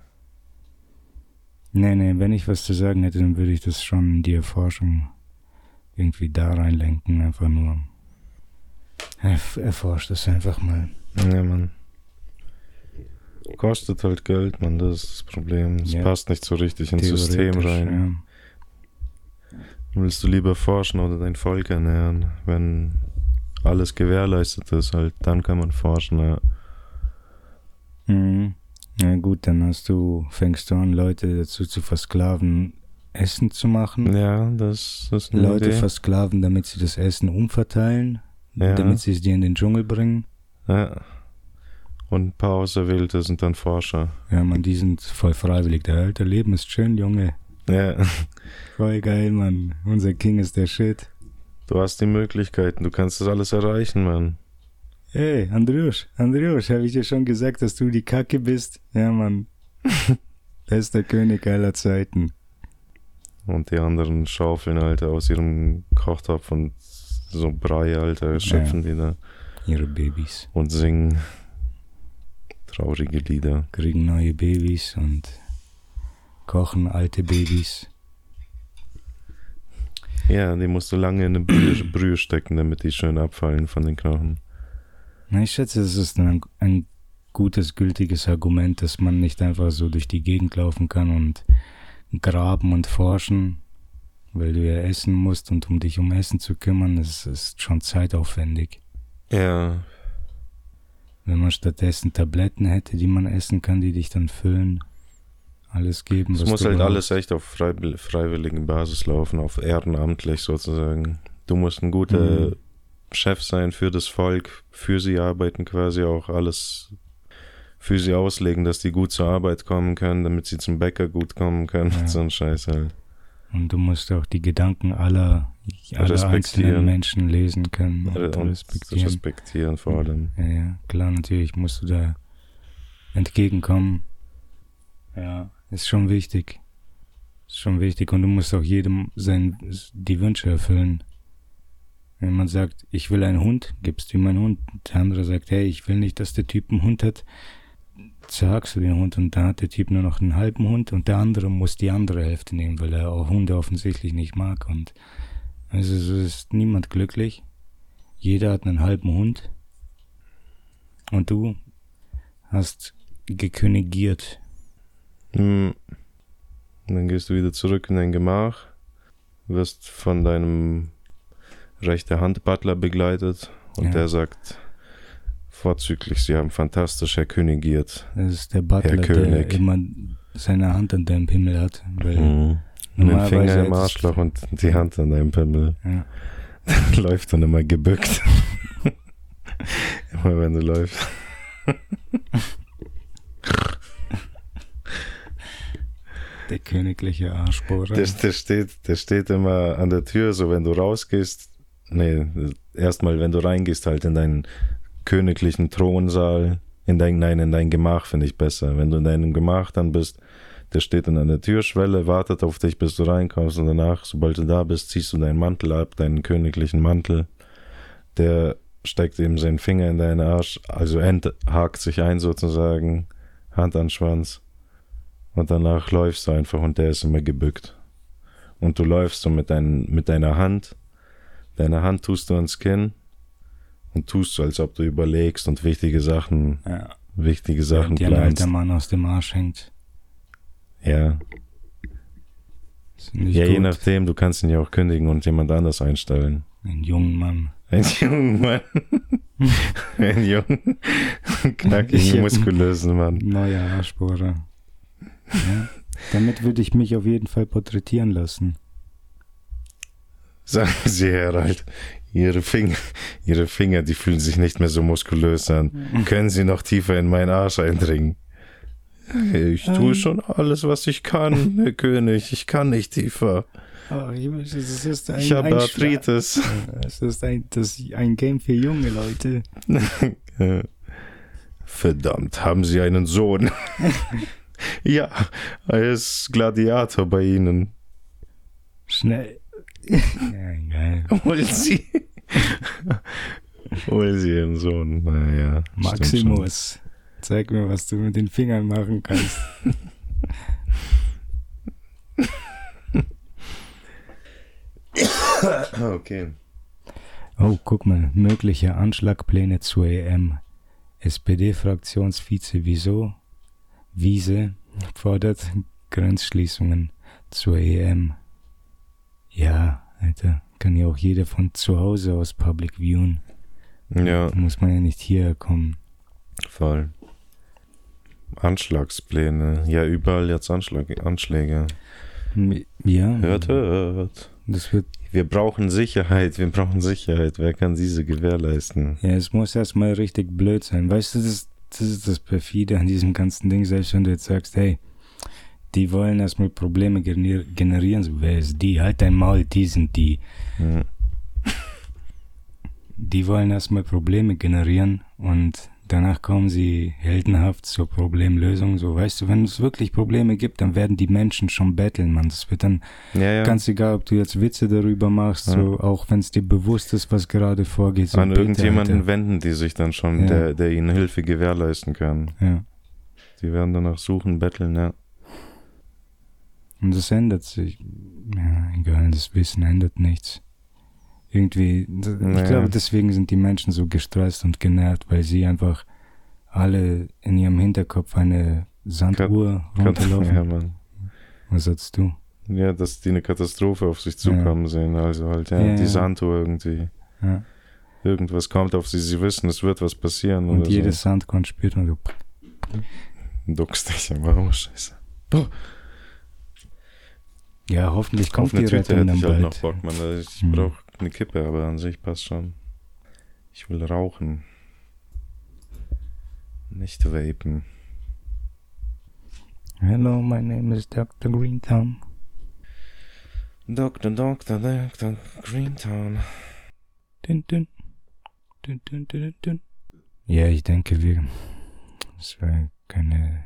Nee, nee, wenn ich was zu sagen hätte, dann würde ich das schon in die Erforschung irgendwie da reinlenken, einfach nur. Erf- erforscht das einfach mal. Ja, Mann. Kostet halt Geld, Mann, das ist das Problem. Es Ja. passt nicht so richtig ins System rein. Ja. Willst du lieber forschen oder dein Volk ernähren? Wenn alles gewährleistet ist, halt, dann kann man forschen, ja. Mhm. Na gut, dann hast du, fängst du an, Leute dazu zu versklaven, Essen zu machen. Ja, das, das ist eine Leute Idee. versklaven, damit sie das Essen umverteilen, Ja. damit sie es dir in den Dschungel bringen. Ja. Und ein paar Auserwählte sind dann Forscher. Ja, man, die sind voll freiwillig. Der alte Leben ist schön, Junge. Ja. Voll geil, Mann. Unser King ist der Shit. Du hast die Möglichkeiten, du kannst das alles erreichen, Mann. Hey, Andriusz, Andriusz, habe ich dir schon gesagt, dass du die Kacke bist? Ja, Mann. Bester König aller Zeiten. Und die anderen schaufeln, Alter, aus ihrem Kochtopf und so Brei, Alter, schöpfen Ja. die da Ihre Babys. und singen traurige Lieder. Kriegen neue Babys und kochen alte Babys. Ja, die musst du lange in eine Brühe, Brühe stecken, damit die schön abfallen von den Knochen. Na, ich schätze, das ist ein, ein gutes, gültiges Argument, dass man nicht einfach so durch die Gegend laufen kann und graben und forschen, weil du ja essen musst und um dich um Essen zu kümmern, das ist schon zeitaufwendig. Ja, Wenn man stattdessen Tabletten hätte, die man essen kann, die dich dann füllen, alles geben, es was muss du halt brauchst. alles echt auf freiwill- freiwilligen Basis laufen, auf ehrenamtlich sozusagen. Du musst ein guter Mhm. Chef sein für das Volk, für sie arbeiten quasi auch alles für sie auslegen, dass die gut zur Arbeit kommen können, damit sie zum Bäcker gut kommen können. Ja. So ein Scheiß halt. Und du musst auch die Gedanken aller, aller Respektieren. einzelnen Menschen lesen können und, Und respektieren. respektieren vor allem. Ja, ja, klar, natürlich musst du da entgegenkommen. Ja, ist schon wichtig. Ist schon wichtig. Und du musst auch jedem sein, die Wünsche erfüllen. Wenn man sagt, ich will einen Hund, gibst du ihm einen Hund. Der andere sagt, hey, ich will nicht, dass der Typ einen Hund hat. zerhackst du den Hund und dann hat der Typ nur noch einen halben Hund und der andere muss die andere Hälfte nehmen, weil er auch Hunde offensichtlich nicht mag. Und also so ist niemand glücklich. Jeder hat einen halben Hund. Und du hast gekönigiert. Hm. Dann gehst du wieder zurück in dein Gemach, wirst von deinem rechte Hand Butler begleitet und Ja. der sagt vorzüglich, sie haben fantastisch herkönigiert. Das ist der Butler, Herr der König. immer seine Hand an deinem Pimmel hat. Weil Mhm. Den normalerweise Finger im hättest- Arschloch und die Hand an deinem Pimmel. Ja. Läuft dann immer gebückt. Immer wenn du läufst. Der königliche Arschbohrer. Der, der, steht, der steht immer an der Tür, so wenn du rausgehst. Nee, erstmal, wenn du reingehst, halt in deinen königlichen Thronsaal. In dein, nein, in dein Gemach finde ich besser. Wenn du in deinem Gemach dann bist, der steht dann an der Türschwelle, wartet auf dich, bis du reinkommst. Und danach, sobald du da bist, ziehst du deinen Mantel ab, deinen königlichen Mantel. Der steckt eben seinen Finger in deinen Arsch, also ent, hakt sich ein sozusagen, Hand an den Schwanz. Und danach läufst du einfach und der ist immer gebückt. Und du läufst so mit, dein, mit deiner Hand, deine Hand tust du ans Kinn und tust so, als ob du überlegst und wichtige Sachen, Ja. wichtige Sachen Während dir ein planst. alter Mann aus dem Arsch hängt. Ja, Ist nicht ja je gut. nachdem, du kannst ihn ja auch kündigen und jemand anders einstellen. Einen jungen Mann. Ein junger Mann. Ein jungen, Ich knackigen, hab- muskulösen Mann. Neuer Arschbohrer. Ja. Damit würde ich mich auf jeden Fall porträtieren lassen. Sagen Sie, Herald, Ihre Finger, Ihre Finger, die fühlen sich nicht mehr so muskulös an. Können Sie noch tiefer in meinen Arsch eindringen? Ich tue schon alles, was ich kann, Herr König. Ich kann nicht tiefer. Oh, es ist ein, Ich habe ein Arthritis. Schla- Es ist ein, das ist ein Game für junge Leute. Verdammt, haben Sie einen Sohn? Ja, er ist Gladiator bei Ihnen. Schnell. Ja, geil. Holen Sie. Holen Sie Ihren Sohn. Naja. stimmt Maximus, zeig mir, was du mit den Fingern machen kannst. schon. Okay. Oh, guck mal, mögliche Anschlagpläne zur E M. S P D-Fraktionsvize Wieso? Wiese fordert Grenzschließungen zur E M. Ja, Alter, kann ja auch jeder von zu Hause aus public viewen. Ja, Da muss man ja nicht hierher kommen. voll. Anschlagspläne. Ja, überall jetzt Anschlag, Anschläge. M- Ja, Hört, hört. das wird, Wir brauchen Sicherheit, wir brauchen Sicherheit. Wer kann diese gewährleisten? ja, es muss erstmal richtig blöd sein. Weißt du, das ist, das ist das Perfide an diesem ganzen Ding, selbst wenn du jetzt sagst, hey, die wollen erstmal Probleme gener- generieren, so, wer ist die? Halt dein Maul, die sind die. Ja. Die wollen erstmal Probleme generieren und danach kommen sie heldenhaft zur Problemlösung. So, weißt du, wenn es wirklich Probleme gibt, dann werden die Menschen schon betteln, Mann. Das wird dann Ja, ja. ganz egal, ob du jetzt Witze darüber machst, Ja. so, auch wenn es dir bewusst ist, was gerade vorgeht. So, An bitte, irgendjemanden Alter. wenden die sich dann schon, Ja. der, der ihnen Hilfe gewährleisten kann. Ja. Die werden danach suchen, betteln, ja. Und das ändert sich. Ja, egal, das Wissen ändert nichts. Irgendwie, das, ich Naja. glaube, deswegen sind die Menschen so gestresst und genervt, weil sie einfach alle in ihrem Hinterkopf eine Sanduhr runterlaufen. Ja, Mann. Was sagst du? Ja, dass die eine Katastrophe auf sich zukommen sehen. Also halt, ja, Ja, die ja. Sanduhr irgendwie. Ja. Irgendwas kommt auf sie, sie wissen, es wird was passieren Und oder jedes so. Sandkorn spürt man so. Duckst dich immer, oh Scheiße. Ja, hoffentlich kommt Auf eine die Tüte Rettung hätte ich dann halt bald. noch Bock, man. Also Ich Mhm. brauche eine Kippe, aber an sich passt schon. Ich will rauchen. Nicht vapen. Hello, my name is Doktor Greentown. Doktor, Doktor, Doktor, Greentown. Dün, dün. Dün, dün, dün, dün. Ja, ich denke, wir. Es war keine.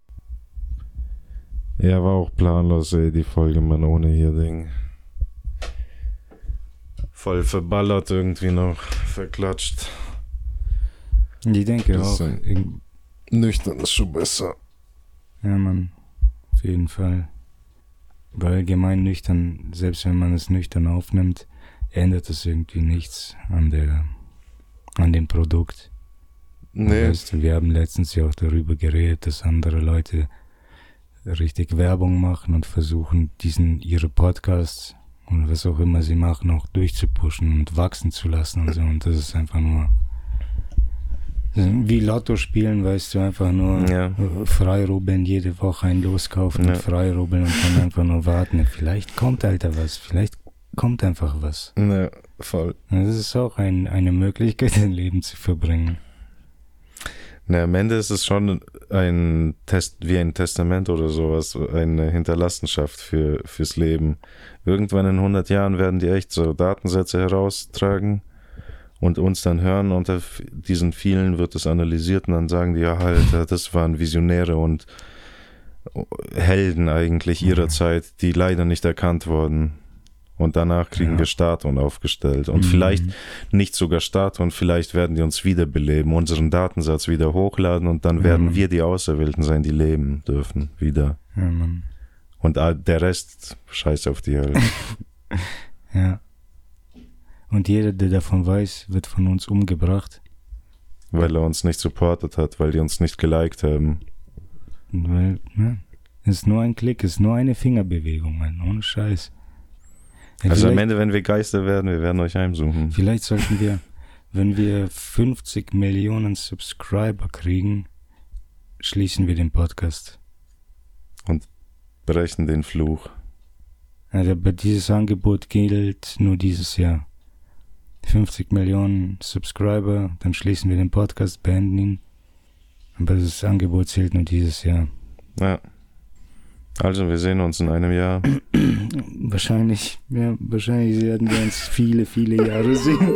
Ja, war auch planlos, ey, die Folge, man, ohne hier Ding. Voll verballert irgendwie noch, verklatscht. Ich denke Das auch. ist ein- irg- Nüchtern ist schon besser. Ja, Mann, auf jeden Fall. Weil allgemein nüchtern, selbst wenn man es nüchtern aufnimmt, ändert es irgendwie nichts an der, an dem Produkt. Nee. Weißt du, wir haben letztens ja auch darüber geredet, dass andere Leute richtig Werbung machen und versuchen, diesen, ihre Podcasts oder was auch immer sie machen, auch durchzupushen und wachsen zu lassen und so. Und das ist einfach nur wie Lotto spielen, weißt du, einfach nur ja. freirubbeln, jede Woche ein loskaufen ja. und freirubbeln und dann einfach nur warten. Vielleicht kommt, Alter, was. Vielleicht kommt einfach was. Ja, voll. Das ist auch ein, eine Möglichkeit, ein Leben zu verbringen. Na, am Ende ist es schon ein Test, wie ein Testament oder sowas, eine Hinterlassenschaft für, fürs Leben. Irgendwann in hundert Jahren werden die echt so Datensätze heraustragen und uns dann hören. Unter diesen vielen wird es analysiert und dann sagen die, ja halt, das waren Visionäre und Helden eigentlich ihrer mhm. Zeit, die leider nicht erkannt wurden. Und danach kriegen ja. wir Statuen aufgestellt. Und mhm. vielleicht nicht sogar Statuen, vielleicht werden die uns wiederbeleben, unseren Datensatz wieder hochladen und dann mhm. werden wir die Auserwählten sein, die leben dürfen, wieder. Ja, Mann. Und der Rest, scheiß auf die halt. Ja. Und jeder, der davon weiß, wird von uns umgebracht. Weil er uns nicht supportet hat, weil die uns nicht geliked haben. Weil, ne? Ist nur ein Klick, ist nur eine Fingerbewegung, Mann, ohne Scheiß. Ja, also am Ende, wenn wir Geister werden, wir werden euch heimsuchen. Vielleicht sollten wir, wenn wir fünfzig Millionen Subscriber kriegen, schließen wir den Podcast. Und brechen den Fluch. Also, aber dieses Angebot gilt nur dieses Jahr. fünfzig Millionen Subscriber, dann schließen wir den Podcast, beenden ihn. Aber das Angebot zählt nur dieses Jahr. Ja. Also, wir sehen uns in einem Jahr. Wahrscheinlich, ja, wahrscheinlich werden wir uns viele, viele Jahre sehen.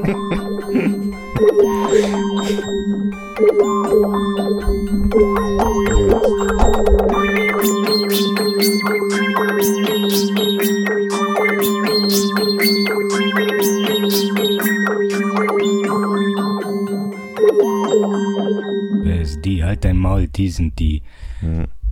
Wer ist die? Halt dein Maul, die sind die. Ja.